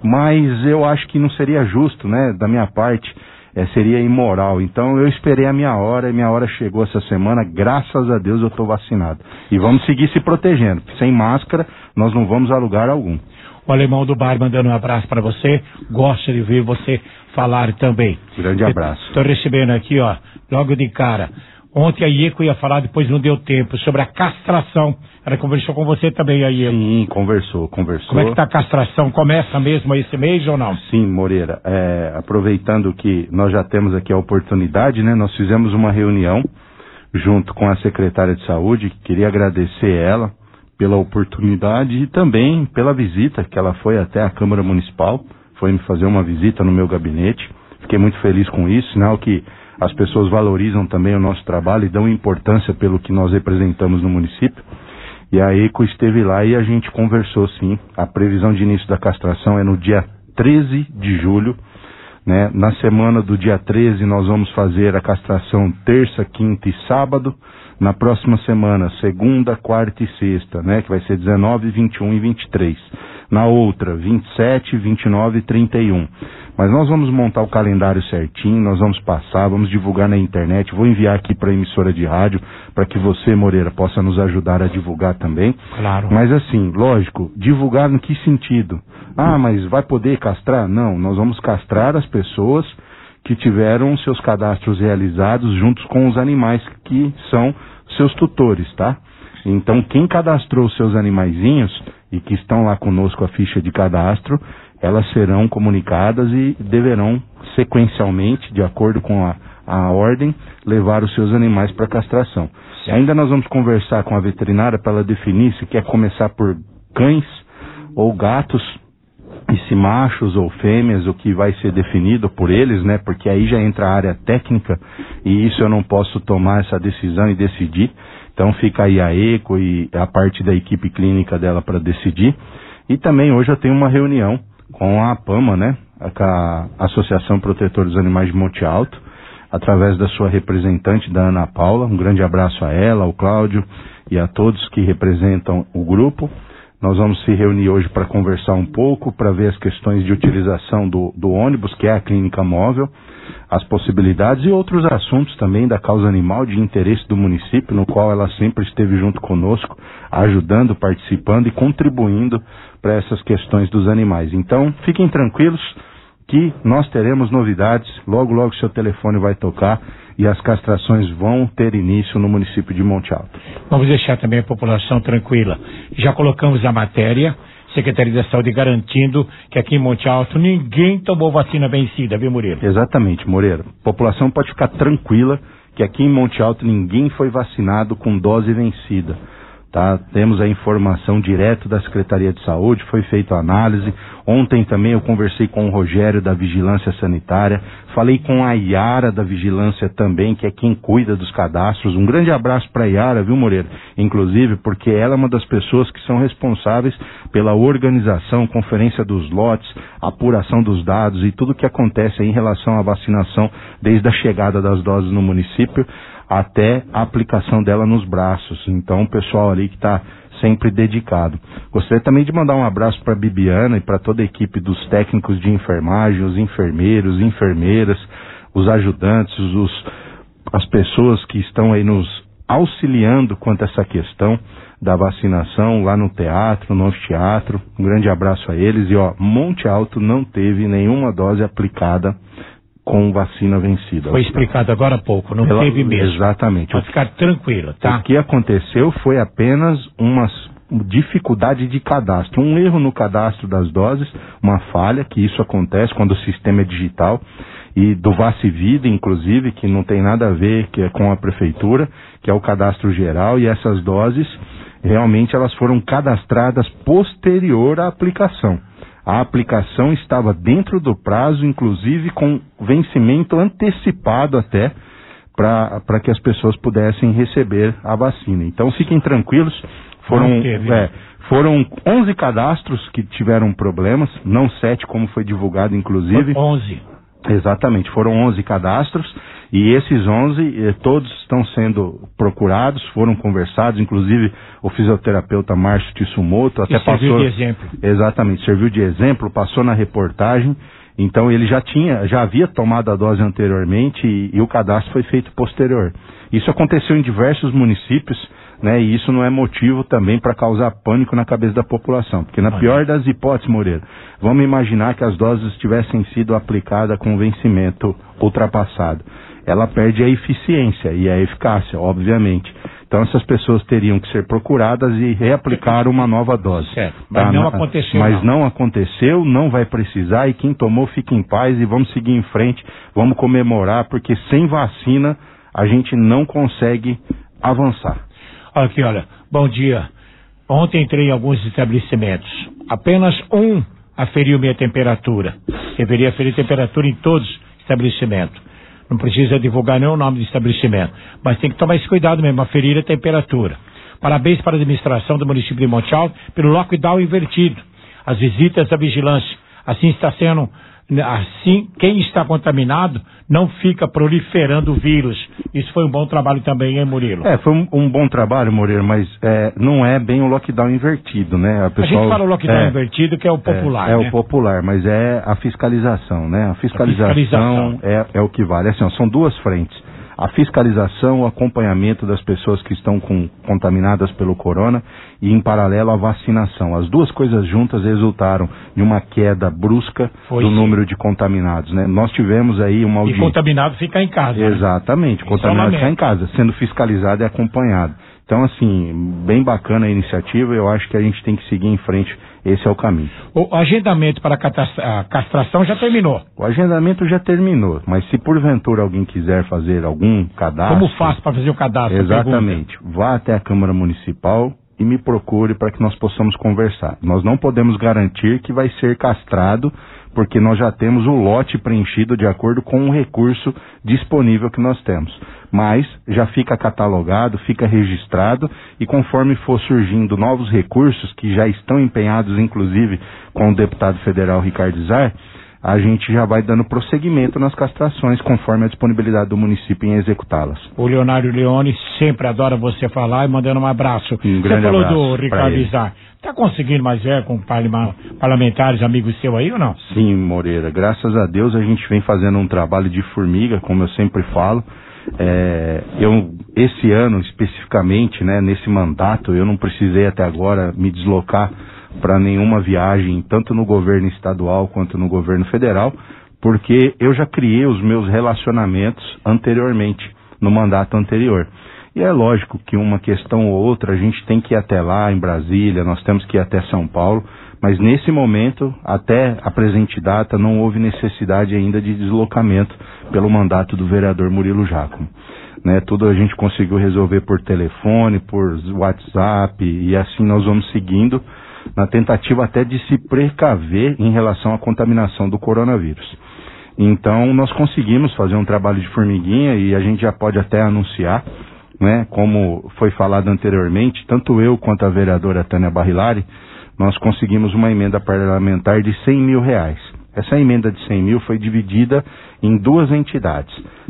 mas eu acho que não seria justo, né, da minha parte, seria imoral. Então eu esperei a minha hora, e minha hora chegou essa semana, graças a Deus eu estou vacinado. E vamos seguir se protegendo, sem máscara nós não vamos a lugar algum. O Alemão do Bar mandando um abraço para você, gosta de ver você falar também. Grande abraço. Estou recebendo aqui, ó, logo de cara. Ontem a Ieco ia falar, depois não deu tempo, sobre a castração. Ela conversou com você também, a Ieco. Sim, conversou. Como é que está a castração? Começa mesmo esse mês ou não? Sim, Moreira. Aproveitando que nós já temos aqui a oportunidade, né? Nós fizemos uma reunião junto com a secretária de saúde, queria agradecer ela pela oportunidade e também pela visita que ela foi até a Câmara Municipal, foi me fazer uma visita no meu gabinete. Fiquei muito feliz com isso, sinal que as pessoas valorizam também o nosso trabalho e dão importância pelo que nós representamos no município. E a ECO esteve lá e a gente conversou, sim. A previsão de início da castração é no dia 13 de julho, né? Na semana do dia 13 nós vamos fazer a castração terça, quinta e sábado. Na próxima semana, segunda, quarta e sexta, né? Que vai ser 19, 21 e 23. Na outra, 27, 29 e 31. Mas nós vamos montar o calendário certinho, nós vamos passar, vamos divulgar na internet, vou enviar aqui para a emissora de rádio, para que você, Moreira, possa nos ajudar a divulgar também. Claro. Mas assim, lógico, divulgar no que sentido? Ah, mas vai poder castrar? Não, nós vamos castrar as pessoas que tiveram seus cadastros realizados juntos com os animais que são seus tutores, tá? Então, quem cadastrou seus animaizinhos e que estão lá conosco a ficha de cadastro, elas serão comunicadas e deverão sequencialmente, de acordo com a ordem, levar os seus animais para castração. Certo. Ainda nós vamos conversar com a veterinária para ela definir se quer começar por cães ou gatos, e se machos ou fêmeas, o que vai ser definido por eles, né? Porque aí já entra a área técnica e isso eu não posso tomar essa decisão e decidir. Então fica aí a ECO e a parte da equipe clínica dela para decidir. E também hoje eu tenho uma reunião com a APAMA, né? A Associação Protetor dos Animais de Monte Alto, através da sua representante, da Ana Paula. Um grande abraço a ela, ao Cláudio e a todos que representam o grupo. Nós vamos se reunir hoje para conversar um pouco, para ver as questões de utilização do ônibus, que é a clínica móvel, as possibilidades e outros assuntos também da causa animal de interesse do município, no qual ela sempre esteve junto conosco, ajudando, participando e contribuindo para essas questões dos animais. Então, fiquem tranquilos que nós teremos novidades, logo logo seu telefone vai tocar e as castrações vão ter início no município de Monte Alto. Vamos deixar também a população tranquila. Já colocamos a matéria, Secretaria da Saúde garantindo que aqui em Monte Alto ninguém tomou vacina vencida, viu, Murilo? Exatamente, Moreira. A população pode ficar tranquila que aqui em Monte Alto ninguém foi vacinado com dose vencida. Tá? Temos a informação direto da Secretaria de Saúde, foi feita a análise. Ontem também eu conversei com o Rogério da Vigilância Sanitária, falei com a Yara da Vigilância também, que é quem cuida dos cadastros. Um grande abraço para a Yara, viu, Moreira? Inclusive porque ela é uma das pessoas que são responsáveis pela organização, conferência dos lotes, apuração dos dados e tudo que acontece em relação à vacinação, desde a chegada das doses no município até a aplicação dela nos braços. Então o pessoal ali que está sempre dedicado. Gostaria também de mandar um abraço para a Bibiana e para toda a equipe dos técnicos de enfermagem, os enfermeiros, enfermeiras, os ajudantes, as pessoas que estão aí nos auxiliando quanto a essa questão da vacinação lá no teatro, no anfiteatro. Um grande abraço a eles. E Monte Alto não teve nenhuma dose aplicada com vacina vencida. Foi explicado agora há pouco, não teve mesmo. Exatamente. Pode ficar tranquilo, tá? O que aconteceu foi apenas uma dificuldade de cadastro, um erro no cadastro das doses, uma falha, que isso acontece quando o sistema é digital, e do Vacivida, inclusive, que não tem nada a ver com a prefeitura, que é o cadastro geral, e essas doses, realmente elas foram cadastradas posterior à aplicação. A aplicação estava dentro do prazo, inclusive com vencimento antecipado até, para que as pessoas pudessem receber a vacina. Então fiquem tranquilos, foram 11 cadastros que tiveram problemas, não 7 como foi divulgado inclusive. 11. Exatamente, foram 11 cadastros e esses 11 todos estão sendo procurados, foram conversados, inclusive o fisioterapeuta Márcio Tissumoto até passou... Serviu de exemplo. Exatamente, serviu de exemplo, passou na reportagem, então ele já havia tomado a dose anteriormente e o cadastro foi feito posterior. Isso aconteceu em diversos municípios, né, e isso não é motivo também para causar pânico na cabeça da população, porque na pior das hipóteses, Moreira, vamos imaginar que as doses tivessem sido aplicadas com vencimento ultrapassado. Ela perde a eficiência e a eficácia, obviamente. Então essas pessoas teriam que ser procuradas e reaplicar uma nova dose. Certo, mas não aconteceu. Mas não aconteceu, não vai precisar, e quem tomou fica em paz e vamos seguir em frente, vamos comemorar, porque sem vacina a gente não consegue avançar. Aqui, olha, bom dia. Ontem entrei em alguns estabelecimentos. Apenas um aferiu minha temperatura. Deveria aferir temperatura em todos os estabelecimentos. Não precisa divulgar nem o nome do estabelecimento. Mas tem que tomar esse cuidado mesmo, aferir a temperatura. Parabéns para a administração do município de Monte Alto pelo lockdown invertido. As visitas da vigilância. Assim está sendo... Assim, quem está contaminado não fica proliferando o vírus. Isso foi um bom trabalho também, hein, Murilo? Foi um bom trabalho, Moreira, mas não é bem o lockdown invertido, né? A gente fala o lockdown invertido, que é o popular, né? O popular, mas é a fiscalização, né? A fiscalização é o que vale. Assim, são duas frentes. A fiscalização, o acompanhamento das pessoas que estão contaminadas pelo corona e, em paralelo, a vacinação. As duas coisas juntas resultaram de uma queda brusca do número de contaminados, né? Nós tivemos aí uma audiência... E contaminado fica em casa. Exatamente, né? Contaminado fica em casa, sendo fiscalizado e acompanhado. Então, assim, bem bacana a iniciativa, eu acho que a gente tem que seguir em frente, esse é o caminho. O agendamento para a castração já terminou? O agendamento já terminou, mas se porventura alguém quiser fazer algum cadastro... Como faz para fazer o cadastro? Exatamente, vá até a Câmara Municipal, e me procure para que nós possamos conversar. Nós não podemos garantir que vai ser castrado, porque nós já temos o lote preenchido de acordo com o recurso disponível que nós temos. Mas já fica catalogado, fica registrado, e conforme for surgindo novos recursos, que já estão empenhados inclusive com o deputado federal Ricardo Izar, a gente já vai dando prosseguimento nas castrações conforme a disponibilidade do município em executá-las. O Leonário Leone sempre adora você falar e mandando um abraço. Um grande você falou abraço do Ricardo Izar. Está conseguindo mais com parlamentares, amigos seus aí ou não? Sim, Moreira. Graças a Deus a gente vem fazendo um trabalho de formiga, como eu sempre falo. Esse ano especificamente, né, nesse mandato, eu não precisei até agora me deslocar para nenhuma viagem, tanto no governo estadual quanto no governo federal, porque eu já criei os meus relacionamentos anteriormente, no mandato anterior. E é lógico que uma questão ou outra a gente tem que ir até lá em Brasília, nós temos que ir até São Paulo, mas nesse momento, até a presente data, não houve necessidade ainda de deslocamento pelo mandato do vereador Murilo Giacomo. Né, tudo a gente conseguiu resolver por telefone, por WhatsApp, e assim nós vamos seguindo, na tentativa até de se precaver em relação à contaminação do coronavírus. Então, nós conseguimos fazer um trabalho de formiguinha e a gente já pode até anunciar, né, como foi falado anteriormente, tanto eu quanto a vereadora Tânia Barrilari, nós conseguimos uma emenda parlamentar de R$100 mil. Essa emenda de 100 mil foi dividida em duas entidades,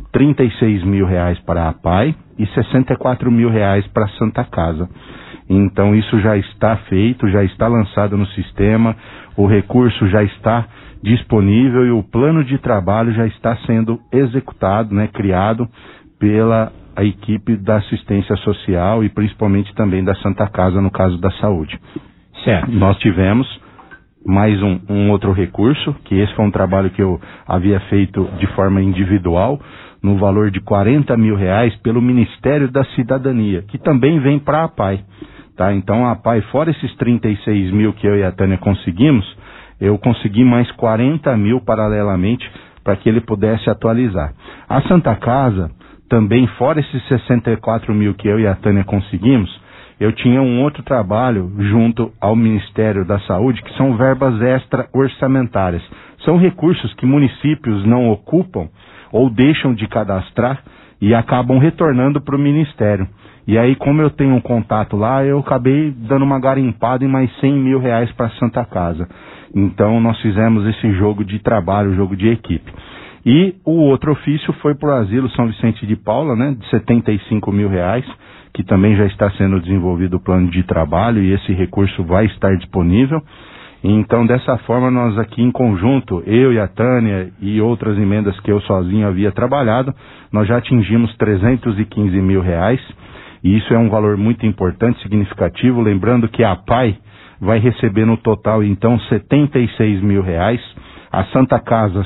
R$36 mil para a APAI e R$64 mil para a Santa Casa. Então isso já está feito, já está lançado no sistema, o recurso já está disponível e o plano de trabalho já está sendo executado, né, criado pela equipe da assistência social e principalmente também da Santa Casa no caso da saúde. Certo. Nós tivemos mais um outro recurso, que esse foi um trabalho que eu havia feito de forma individual, no valor de R$40 mil pelo Ministério da Cidadania, que também vem para a APAI. Tá? Então a APAI, fora esses 36 mil que eu e a Tânia conseguimos, eu consegui mais 40 mil paralelamente para que ele pudesse atualizar. A Santa Casa, também fora esses 64 mil que eu e a Tânia conseguimos, eu tinha um outro trabalho junto ao Ministério da Saúde, que são verbas extra-orçamentárias. São recursos que municípios não ocupam ou deixam de cadastrar e acabam retornando para o Ministério. E aí, como eu tenho um contato lá, eu acabei dando uma garimpada em mais R$100 mil para a Santa Casa. Então, nós fizemos esse jogo de trabalho, jogo de equipe. E o outro ofício foi para o Asilo São Vicente de Paula, né, de R$75 mil, que também já está sendo desenvolvido o plano de trabalho e esse recurso vai estar disponível. Então, dessa forma, nós aqui em conjunto, eu e a Tânia e outras emendas que eu sozinho havia trabalhado, nós já atingimos R$315 mil, e isso é um valor muito importante, significativo, lembrando que a APAI vai receber no total, então, R$76 mil, a Santa Casa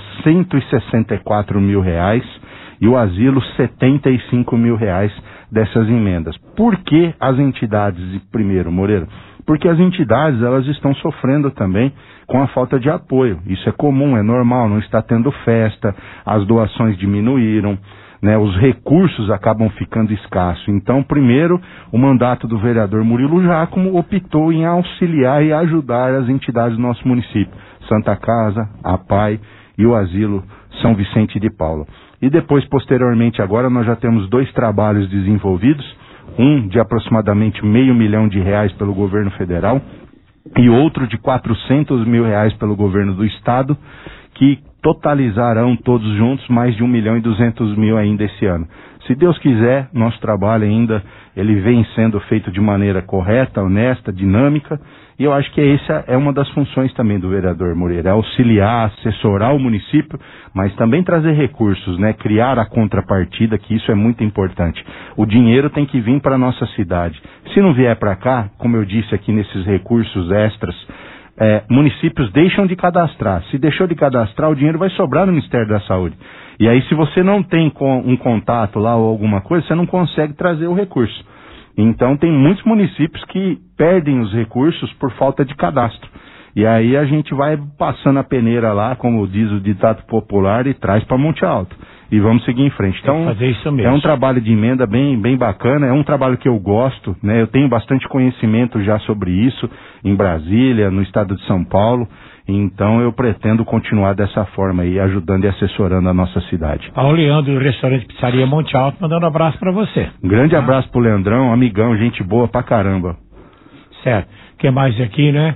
R$164 mil e o Asilo R$75 mil dessas emendas. Por que as entidades, primeiro, Moreira? Porque as entidades, elas estão sofrendo também com a falta de apoio. Isso é comum, é normal, não está tendo festa, as doações diminuíram, né, os recursos acabam ficando escassos. Então, primeiro, o mandato do vereador Murilo Giacomo optou em auxiliar e ajudar as entidades do nosso município, Santa Casa, a APAI e o Asilo São Vicente de Paula. E depois, posteriormente, agora nós já temos 2 trabalhos desenvolvidos, um de aproximadamente R$500 mil pelo governo federal e outro de R$400 mil pelo governo do estado, que totalizarão todos juntos mais de R$1.200.000 ainda esse ano. Se Deus quiser, nosso trabalho ainda, ele vem sendo feito de maneira correta, honesta, dinâmica, e eu acho que essa é uma das funções também do vereador Moreira, auxiliar, assessorar o município, mas também trazer recursos, né? Criar a contrapartida, que isso é muito importante. O dinheiro tem que vir para a nossa cidade. Se não vier para cá, como eu disse aqui nesses recursos extras, municípios deixam de cadastrar. Se deixou de cadastrar, o dinheiro vai sobrar no Ministério da Saúde. E aí, se você não tem um contato lá ou alguma coisa, você não consegue trazer o recurso. Então, tem muitos municípios que perdem os recursos por falta de cadastro. E aí a gente vai passando a peneira lá, como diz o ditado popular, e traz para Monte Alto. E vamos seguir em frente. Então, fazer isso mesmo. É um trabalho de emenda bem bacana, é um trabalho que eu gosto, né? Eu tenho bastante conhecimento já sobre isso em Brasília, no estado de São Paulo. Então eu pretendo continuar dessa forma aí, ajudando e assessorando a nossa cidade. Ao Leandro do restaurante Pizzaria Monte Alto, mandando um abraço para você. Um grande abraço pro Leandrão, amigão, gente boa pra caramba. Certo. O que mais aqui, né?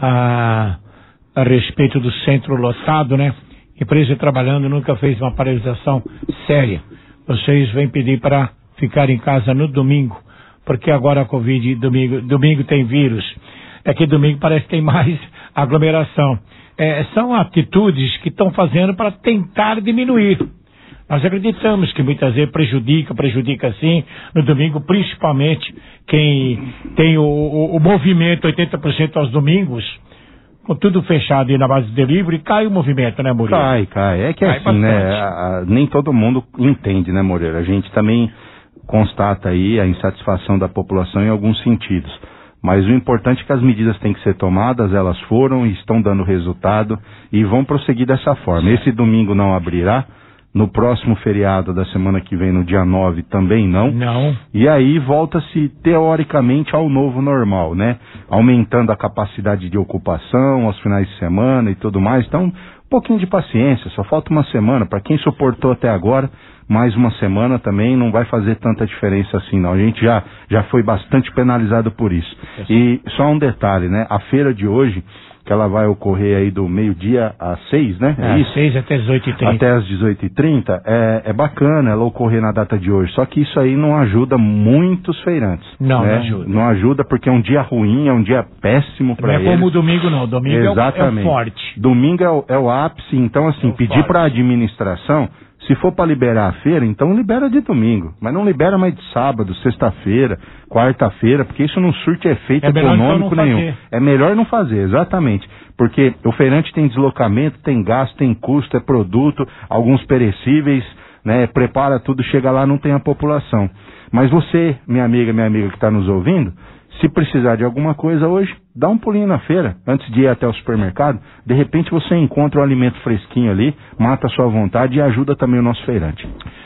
A respeito do centro lotado, né? Empresa trabalhando nunca fez uma paralisação séria. Vocês vêm pedir para ficar em casa no domingo, porque agora a Covid, domingo tem vírus. É que domingo parece que tem mais aglomeração. São atitudes que estão fazendo para tentar diminuir. Nós acreditamos que muitas vezes prejudica sim, no domingo, principalmente quem tem o movimento 80% aos domingos, com tudo fechado e na base de delivery, cai o movimento, né, Moreira? Cai. É que cai assim, bastante. né, nem todo mundo entende, né, Moreira? A gente também constata aí a insatisfação da população em alguns sentidos. Mas o importante é que as medidas têm que ser tomadas, elas foram e estão dando resultado e vão prosseguir dessa forma. Esse domingo não abrirá, no próximo feriado da semana que vem, no dia 9, também não. Não. E aí volta-se teoricamente ao novo normal, né? Aumentando a capacidade de ocupação aos finais de semana e tudo mais. Então, um pouquinho de paciência, só falta uma semana. Para quem suportou até agora, mais uma semana também não vai fazer tanta diferença assim, não. A gente já foi bastante penalizado por isso. E só um detalhe, né? A feira de hoje, que ela vai ocorrer aí do meio-dia às 6, né? Às 6 até as 18h30. Até às 18h30, é bacana ela ocorrer na data de hoje, só que isso aí não ajuda muitos feirantes. Não, né? não ajuda. Não ajuda porque é um dia ruim, é um dia péssimo para eles. Não é como o domingo não, domingo Exatamente. É o forte. Domingo é o ápice, então assim, pedir para a administração, se for para liberar a feira, então libera de domingo, mas não libera mais de sábado, sexta-feira, quarta-feira, porque isso não surte efeito econômico nenhum. É melhor não fazer, exatamente, porque o feirante tem deslocamento, tem gasto, tem custo, é produto, alguns perecíveis, né, prepara tudo, chega lá, não tem a população. Mas você, minha amiga que está nos ouvindo, se precisar de alguma coisa hoje, dá um pulinho na feira, antes de ir até o supermercado, de repente você encontra um alimento fresquinho ali, mata a sua vontade e ajuda também o nosso feirante.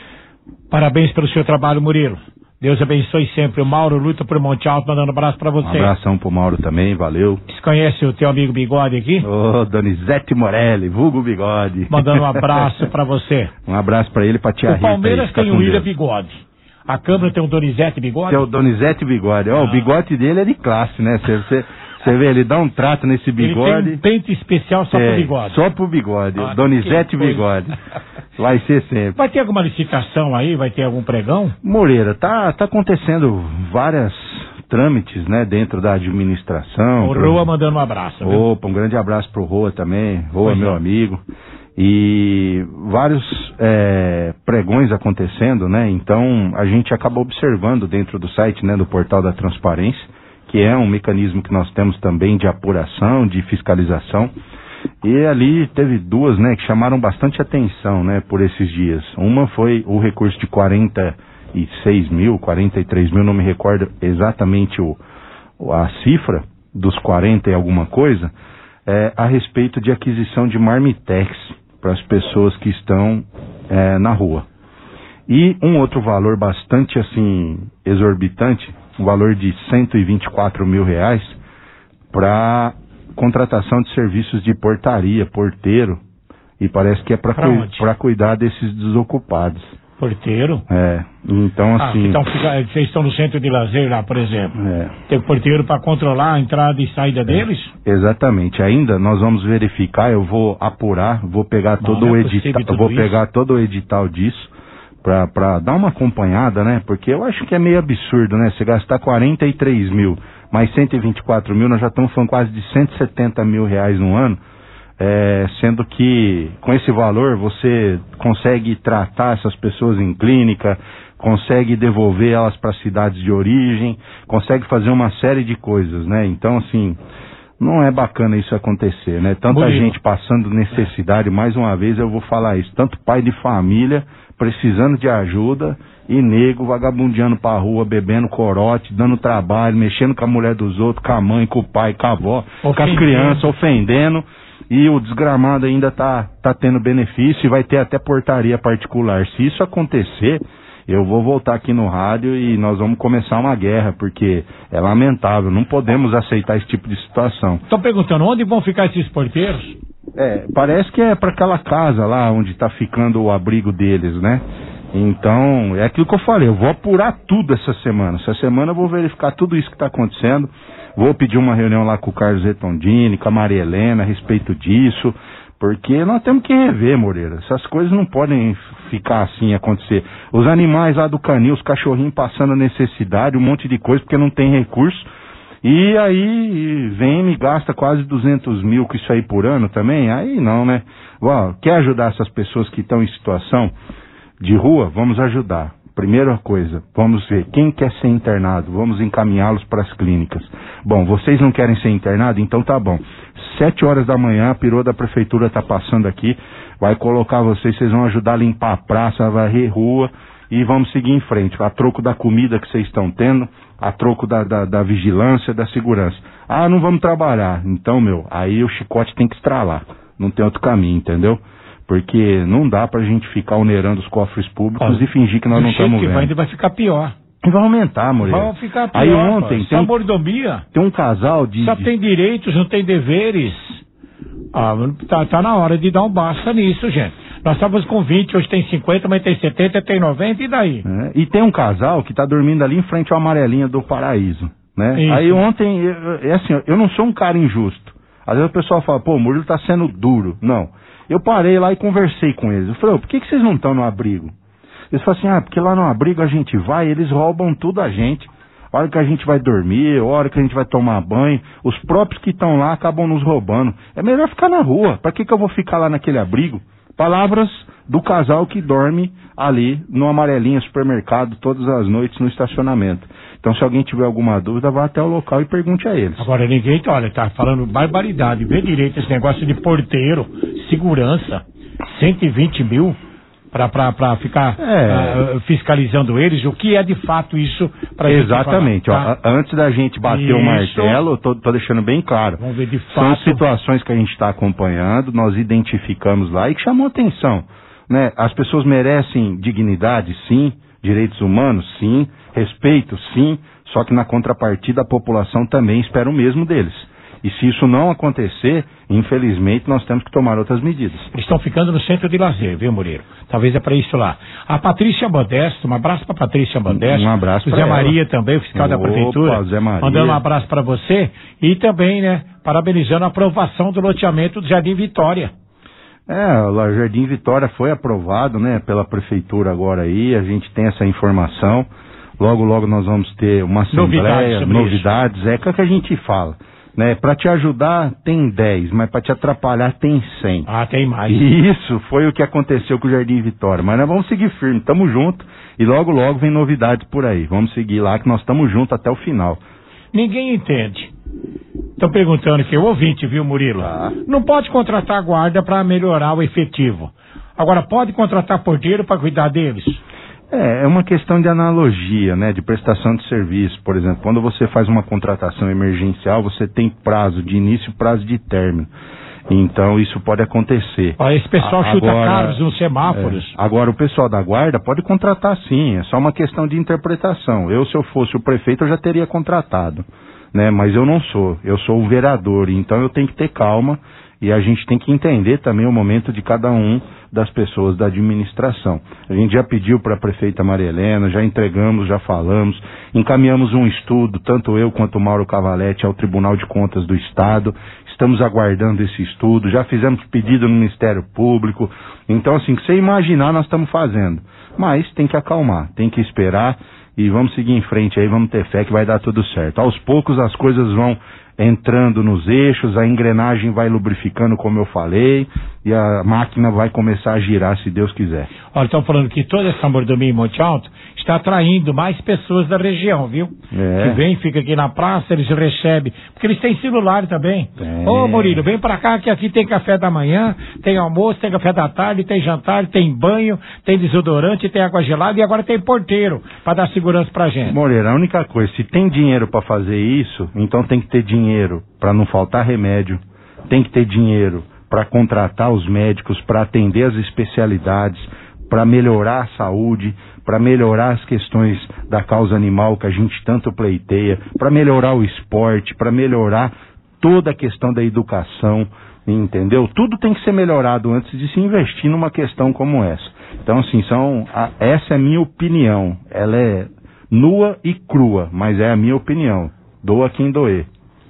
Parabéns pelo seu trabalho, Murilo. Deus abençoe sempre. O Mauro luta por Monte Alto, mandando um abraço pra você. Um abração pro Mauro também, valeu. Você conhece o teu amigo Bigode aqui? Ô, Donizete Morelli, vulgo Bigode. Mandando um abraço pra você. Um abraço pra ele, pra tia Rita. O Palmeiras tem o William Bigode. A Câmara tem o Donizete Bigode? Tem o Donizete Bigode. O bigode dele é de classe, né? Você vê, ele dá um trato nesse bigode. Ele tem um pente especial só pro bigode. Só pro bigode. Donizete Bigode. Vai ser sempre. Vai ter alguma licitação aí? Vai ter algum pregão? Moreira, tá acontecendo várias trâmites, né, dentro da administração. O Roa mandando um abraço. Viu? Opa, um grande abraço pro Roa também. Roa, meu amigo. E vários pregões acontecendo, né? Então a gente acaba observando dentro do site, né, do Portal da Transparência, que é um mecanismo que nós temos também de apuração, de fiscalização. E ali teve duas, né, que chamaram bastante atenção, né, por esses dias. Uma foi o recurso de 46 mil, 43 mil, não me recordo exatamente a cifra dos 40 e alguma coisa, a respeito de aquisição de marmitex para as pessoas que estão na rua. E um outro valor bastante assim exorbitante, um valor de 124 mil reais para contratação de serviços de portaria, porteiro, e parece que é para cuidar desses desocupados. Porteiro? Então assim... Então vocês estão no centro de lazer lá, por exemplo. Tem porteiro para controlar a entrada e saída deles? Exatamente. Ainda nós vamos verificar, eu vou apurar, vou pegar todo o edital, pegar todo o edital disso para dar uma acompanhada, né? Porque eu acho que é meio absurdo, né? Você gastar 43 mil mais 124 mil, nós já estamos falando quase de 170 mil reais no ano. Sendo que com esse valor você consegue tratar essas pessoas em clínica, consegue devolver elas para cidades de origem, consegue fazer uma série de coisas, né? Então assim, Não é bacana isso acontecer, né? Tanta gente passando necessidade, mais uma vez eu vou falar isso, tanto pai de família precisando de ajuda e nego vagabundeando pra rua, bebendo corote, dando trabalho, mexendo com a mulher dos outros, com a mãe, com o pai, com a avó, com as crianças, ofendendo, e o desgramado ainda tá tendo benefício e vai ter até portaria particular. Se isso acontecer, eu vou voltar aqui no rádio e nós vamos começar uma guerra, porque é lamentável, não podemos aceitar esse tipo de situação. Estou perguntando, onde vão ficar esses porteiros? Parece que é para aquela casa lá onde está ficando o abrigo deles, né? Então, é aquilo que eu falei, eu vou apurar tudo essa semana. Essa semana eu vou verificar tudo isso que está acontecendo, vou pedir uma reunião lá com o Carlos Retondini, com a Maria Helena a respeito disso, porque nós temos que rever, Moreira. Essas coisas não podem ficar assim, acontecer. Os animais lá do canil, os cachorrinhos passando necessidade, um monte de coisa, porque não tem recurso. E aí vem e me gasta quase 200 mil com isso aí por ano também. Aí não, né? Quer ajudar essas pessoas que estão em situação de rua? Vamos ajudar. Primeira coisa, vamos ver quem quer ser internado, vamos encaminhá-los para as clínicas. Bom, vocês não querem ser internados? Então tá bom. 7 horas da manhã, a perua da prefeitura tá passando aqui, vai colocar vocês vão ajudar a limpar a praça, a varrer rua e vamos seguir em frente. A troco da comida que vocês estão tendo, a troco da vigilância, da segurança. Ah, não vamos trabalhar. Então, aí o chicote tem que estralar. Não tem outro caminho, entendeu? Porque não dá pra gente ficar onerando os cofres públicos e fingir que nós não estamos vendo. Ainda vai ficar pior. Vai aumentar, Moreira. Vai ficar pior. Aí ontem tem mordomia. Tem um casal de... Só tem direitos, não tem deveres. Tá na hora de dar um basta nisso, gente. Nós estávamos com 20, hoje tem 50, mas tem 70, tem 90, e daí? E tem um casal que tá dormindo ali em frente ao Amarelinha do Paraíso, né? Isso. Aí ontem, eu não sou um cara injusto. Às vezes o pessoal fala, pô, o Murilo tá sendo duro. Não. Eu parei lá e conversei com eles. Eu falei, por que vocês não estão no abrigo? Eles falaram assim, porque lá no abrigo a gente vai, eles roubam tudo a gente. A hora que a gente vai dormir, a hora que a gente vai tomar banho, os próprios que estão lá acabam nos roubando. É melhor ficar na rua. Pra que eu vou ficar lá naquele abrigo? Palavras do casal que dorme ali no Amarelinha Supermercado todas as noites no estacionamento. Então, se alguém tiver alguma dúvida, vá até o local e pergunte a eles. Agora, ninguém, tá falando barbaridade. Vê direito esse negócio de porteiro, segurança, 120 mil para ficar fiscalizando eles. O que é de fato isso para gente falar? Exatamente. Tá? Antes da gente bater o martelo, eu tô deixando bem claro. Vamos ver de fato. São situações que a gente está acompanhando, nós identificamos lá e que chamou atenção. Né? As pessoas merecem dignidade, sim. Direitos humanos, sim. Respeito, sim. Só que na contrapartida a população também espera o mesmo deles. E se isso não acontecer, infelizmente nós temos que tomar outras medidas. Eles estão ficando no centro de lazer, viu, Murilo? Talvez é para isso lá. A Patrícia Modesto, um abraço para Patrícia Modesto. Um abraço para Zé Maria também, o fiscal da prefeitura. Zé Maria. Mandando um abraço para você e também, né, parabenizando a aprovação do loteamento do Jardim Vitória. O Jardim Vitória foi aprovado, né, pela prefeitura agora aí, a gente tem essa informação. Logo, logo nós vamos ter uma assembleia, novidades, é o que a gente fala. Né, para te ajudar tem 10, mas para te atrapalhar tem 100. Tem mais. E isso foi o que aconteceu com o Jardim Vitória. Mas nós vamos seguir firme, estamos juntos e logo logo vem novidades por aí. Vamos seguir lá que nós estamos juntos até o final. Ninguém entende. Estão perguntando aqui, o ouvinte, viu, Murilo? Não pode contratar guarda para melhorar o efetivo. Agora, pode contratar porteiro para cuidar deles? É uma questão de analogia, né, de prestação de serviço. Por exemplo, quando você faz uma contratação emergencial, você tem prazo de início e prazo de término. Então, isso pode acontecer. Esse pessoal chuta carros nos semáforos. Agora, o pessoal da guarda pode contratar sim, é só uma questão de interpretação. Se eu fosse o prefeito, eu já teria contratado, né, mas eu não sou. Eu sou o vereador, então eu tenho que ter calma e a gente tem que entender também o momento de cada um das pessoas da administração. A gente já pediu para a prefeita Maria Helena, já entregamos, já falamos, encaminhamos um estudo, tanto eu quanto o Mauro Cavalete, ao Tribunal de Contas do Estado, estamos aguardando esse estudo, já fizemos pedido no Ministério Público, então assim, que você imaginar nós estamos fazendo, mas tem que acalmar, tem que esperar e vamos seguir em frente aí, vamos ter fé que vai dar tudo certo. Aos poucos as coisas vão entrando nos eixos, a engrenagem vai lubrificando, como eu falei, e a máquina vai começar a girar, se Deus quiser. Olha, estão falando que toda essa mordomia em Monte Alto está atraindo mais pessoas da região, viu? Que vem, fica aqui na praça, eles recebem, porque eles têm celular também. Ô, Murilo, vem pra cá que aqui tem café da manhã, tem almoço, tem café da tarde, tem jantar, tem banho, tem desodorante, tem água gelada e agora tem porteiro para dar segurança pra gente. Moreira, a única coisa, se tem dinheiro para fazer isso, então tem que ter dinheiro para não faltar remédio, tem que ter dinheiro para contratar os médicos, para atender as especialidades, para melhorar a saúde, para melhorar as questões da causa animal que a gente tanto pleiteia, para melhorar o esporte, para melhorar toda a questão da educação, entendeu? Tudo tem que ser melhorado antes de se investir numa questão como essa. Então, assim, essa é a minha opinião. Ela é nua e crua, mas é a minha opinião. Doa quem doer.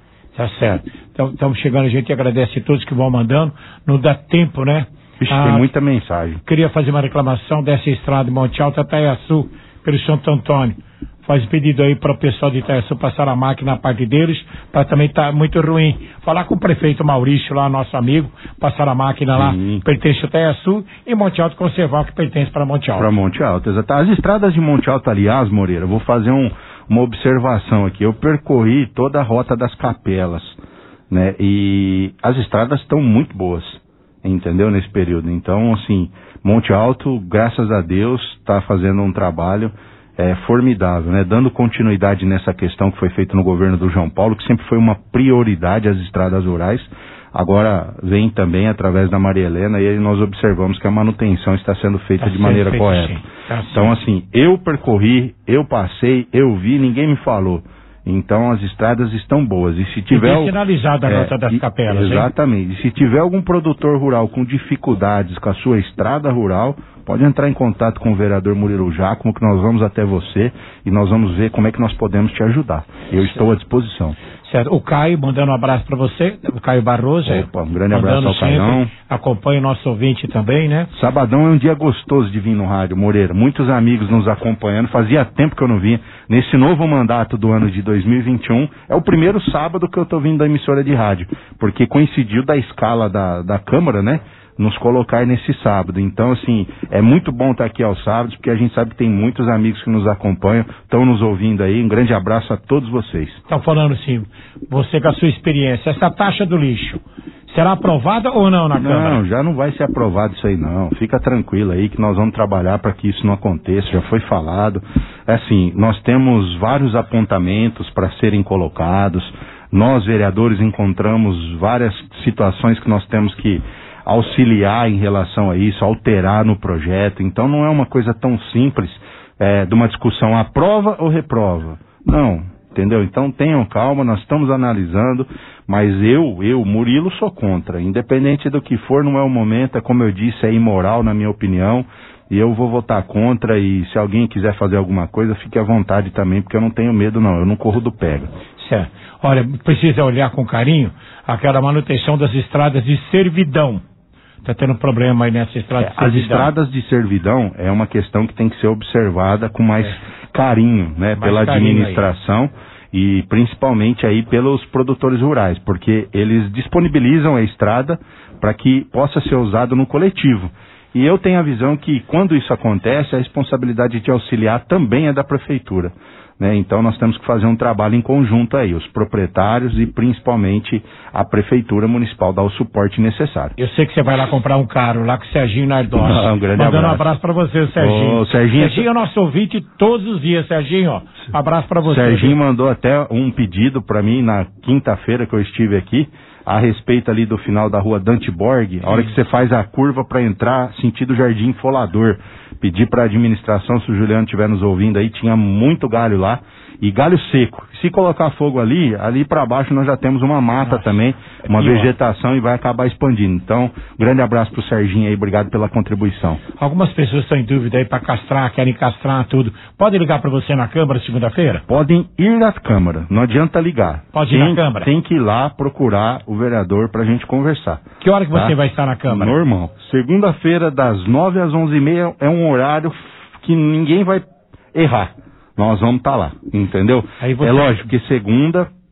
Tá certo. Então, estamos chegando, a gente agradece a todos que vão mandando. Não dá tempo, né? Vixe, tem muita mensagem. Queria fazer uma reclamação dessa estrada de Monte Alto a Itaiaçu, pelo Santo Antônio. Faz pedido aí para o pessoal de Itaiaçu passar a máquina na parte deles, para também tá muito ruim. Falar com o prefeito Maurício lá, nosso amigo, passar a máquina lá, pertence a Itaiaçu, e Monte Alto conservar o que pertence para Monte Alto. Para Monte Alto, exato. As estradas de Monte Alto, aliás, Moreira, vou fazer uma observação aqui. Eu percorri toda a rota das capelas, né? E as estradas estão muito boas, entendeu? Nesse período. Então, assim, Monte Alto, graças a Deus, está fazendo um trabalho formidável, né? Dando continuidade nessa questão que foi feita no governo do João Paulo, que sempre foi uma prioridade as estradas rurais. Agora vem também através da Maria Helena, e aí nós observamos que a manutenção está sendo feita de maneira correta. Então, assim, eu percorri, eu passei, eu vi, ninguém me falou. Então as estradas estão boas. E se tiver. Bem sinalizada a rota das capelas. Exatamente. E se tiver algum produtor rural com dificuldades com a sua estrada rural, pode entrar em contato com o vereador Murilo Giacomo, que nós vamos até você e nós vamos ver como é que nós podemos te ajudar. Eu estou à disposição. Certo. O Caio, mandando um abraço para você, o Caio Barroso. Opa, um grande abraço ao Caião. Acompanha o nosso ouvinte também, né? Sabadão é um dia gostoso de vir no rádio, Moreira. Muitos amigos nos acompanhando. Fazia tempo que eu não vinha. Nesse novo mandato do ano de 2021, é o primeiro sábado que eu estou vindo da emissora de rádio, porque coincidiu da escala da Câmara, né? Nos colocar nesse sábado. Então, assim, é muito bom estar aqui aos sábados, porque a gente sabe que tem muitos amigos que nos acompanham, estão nos ouvindo aí. Um grande abraço a todos vocês. Estão falando assim, você com a sua experiência, essa taxa do lixo, será aprovada ou não na Câmara? Não, já não vai ser aprovado isso aí não. Fica tranquilo aí que nós vamos trabalhar para que isso não aconteça, já foi falado. É assim, nós temos vários apontamentos para serem colocados. Nós, vereadores, encontramos várias situações que nós temos que auxiliar em relação a isso, alterar no projeto. Então não é uma coisa tão simples de uma discussão aprova ou reprova. Não, entendeu? Então tenham calma, nós estamos analisando, mas eu, Murilo, sou contra. Independente do que for, não é o momento, como eu disse, é imoral na minha opinião, e eu vou votar contra, e se alguém quiser fazer alguma coisa, fique à vontade também, porque eu não tenho medo não, eu não corro do pega. Certo. Olha, precisa olhar com carinho aquela manutenção das estradas de servidão. Está tendo problema aí nessa estrada de servidão. As estradas de servidão é uma questão que tem que ser observada com mais carinho, né? Mais pela administração aí. E principalmente aí pelos produtores rurais, porque eles disponibilizam a estrada para que possa ser usado no coletivo. E eu tenho a visão que quando isso acontece, a responsabilidade de auxiliar também é da prefeitura, né? Então nós temos que fazer um trabalho em conjunto aí, os proprietários e principalmente a prefeitura municipal dar o suporte necessário. Eu sei que você vai lá comprar um carro lá com o Serginho Nardossi. Um grande Mandando abraço. Um abraço para você, Serginho. Serginho é nosso ouvinte todos os dias, Serginho. Ó. Abraço para você. Serginho mandou até um pedido para mim na quinta-feira que eu estive aqui, a respeito ali do final da rua Dante Borg, a hora que você faz a curva para entrar sentido Jardim Folador. Pedi para a administração, se o Juliano estiver nos ouvindo aí, tinha muito galho lá, e galho seco. Se colocar fogo ali para baixo nós já temos uma mata também, uma vegetação, e vai acabar expandindo. Então, grande abraço pro Serginho aí, obrigado pela contribuição. Algumas pessoas estão em dúvida aí para castrar, querem castrar tudo. Pode ligar para você na Câmara segunda-feira? Podem ir na Câmara, não adianta ligar. Pode ir na Câmara? Tem que ir lá procurar o vereador pra gente conversar. Que hora que você vai estar na Câmara? Normal. Segunda-feira, das 9 às 11h30, é um horário que ninguém vai errar. Nós vamos estar lá, entendeu? É lógico que segunda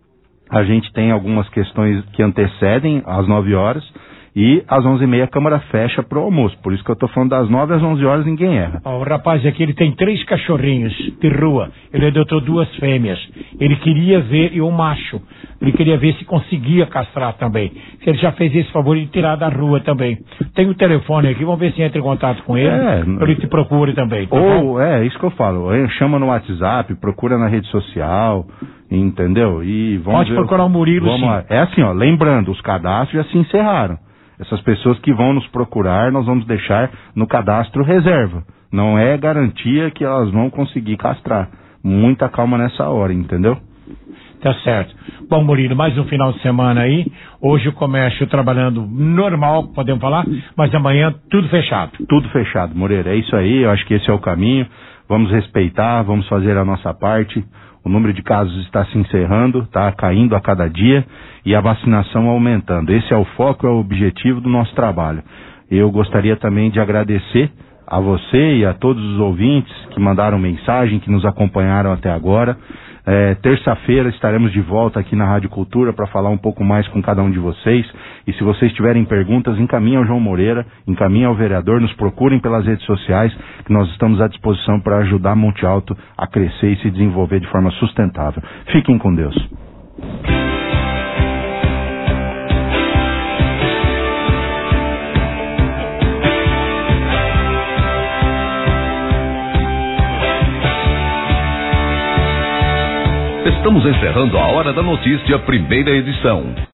A gente tem algumas questões que antecedem às 9 horas e às 11h30 a Câmara fecha pro almoço. Por isso que eu tô falando das 9 às 11 horas ninguém erra. O rapaz aqui, ele tem 3 cachorrinhos de rua. Ele adotou 2 fêmeas. Ele queria ver, e um macho. Ele queria ver se conseguia castrar também. Se ele já fez esse favor de tirar da rua também. Tem o telefone aqui, vamos ver se entra em contato com ele. Ele te procure também. Tá bom? Isso que eu falo. Chama no WhatsApp, procura na rede social, entendeu? E vamos Pode procurar o Murilo, sim. Lá. É assim, ó, lembrando, os cadastros já se encerraram. Essas pessoas que vão nos procurar, nós vamos deixar no cadastro reserva. Não é garantia que elas vão conseguir castrar. Muita calma nessa hora, entendeu? Tá certo. Bom, Murilo, mais um final de semana aí. Hoje o comércio trabalhando normal, podemos falar, mas amanhã tudo fechado. Tudo fechado, Moreira. É isso aí, eu acho que esse é o caminho. Vamos respeitar, vamos fazer a nossa parte. O número de casos está se encerrando, está caindo a cada dia e a vacinação aumentando. Esse é o foco, é o objetivo do nosso trabalho. Eu gostaria também de agradecer a você e a todos os ouvintes que mandaram mensagem, que nos acompanharam até agora. Terça-feira estaremos de volta aqui na Rádio Cultura para falar um pouco mais com cada um de vocês. E se vocês tiverem perguntas, encaminhem ao João Moreira, encaminhem ao vereador, nos procurem pelas redes sociais, que nós estamos à disposição para ajudar Monte Alto a crescer e se desenvolver de forma sustentável. Fiquem com Deus. Estamos encerrando a Hora da Notícia, primeira edição.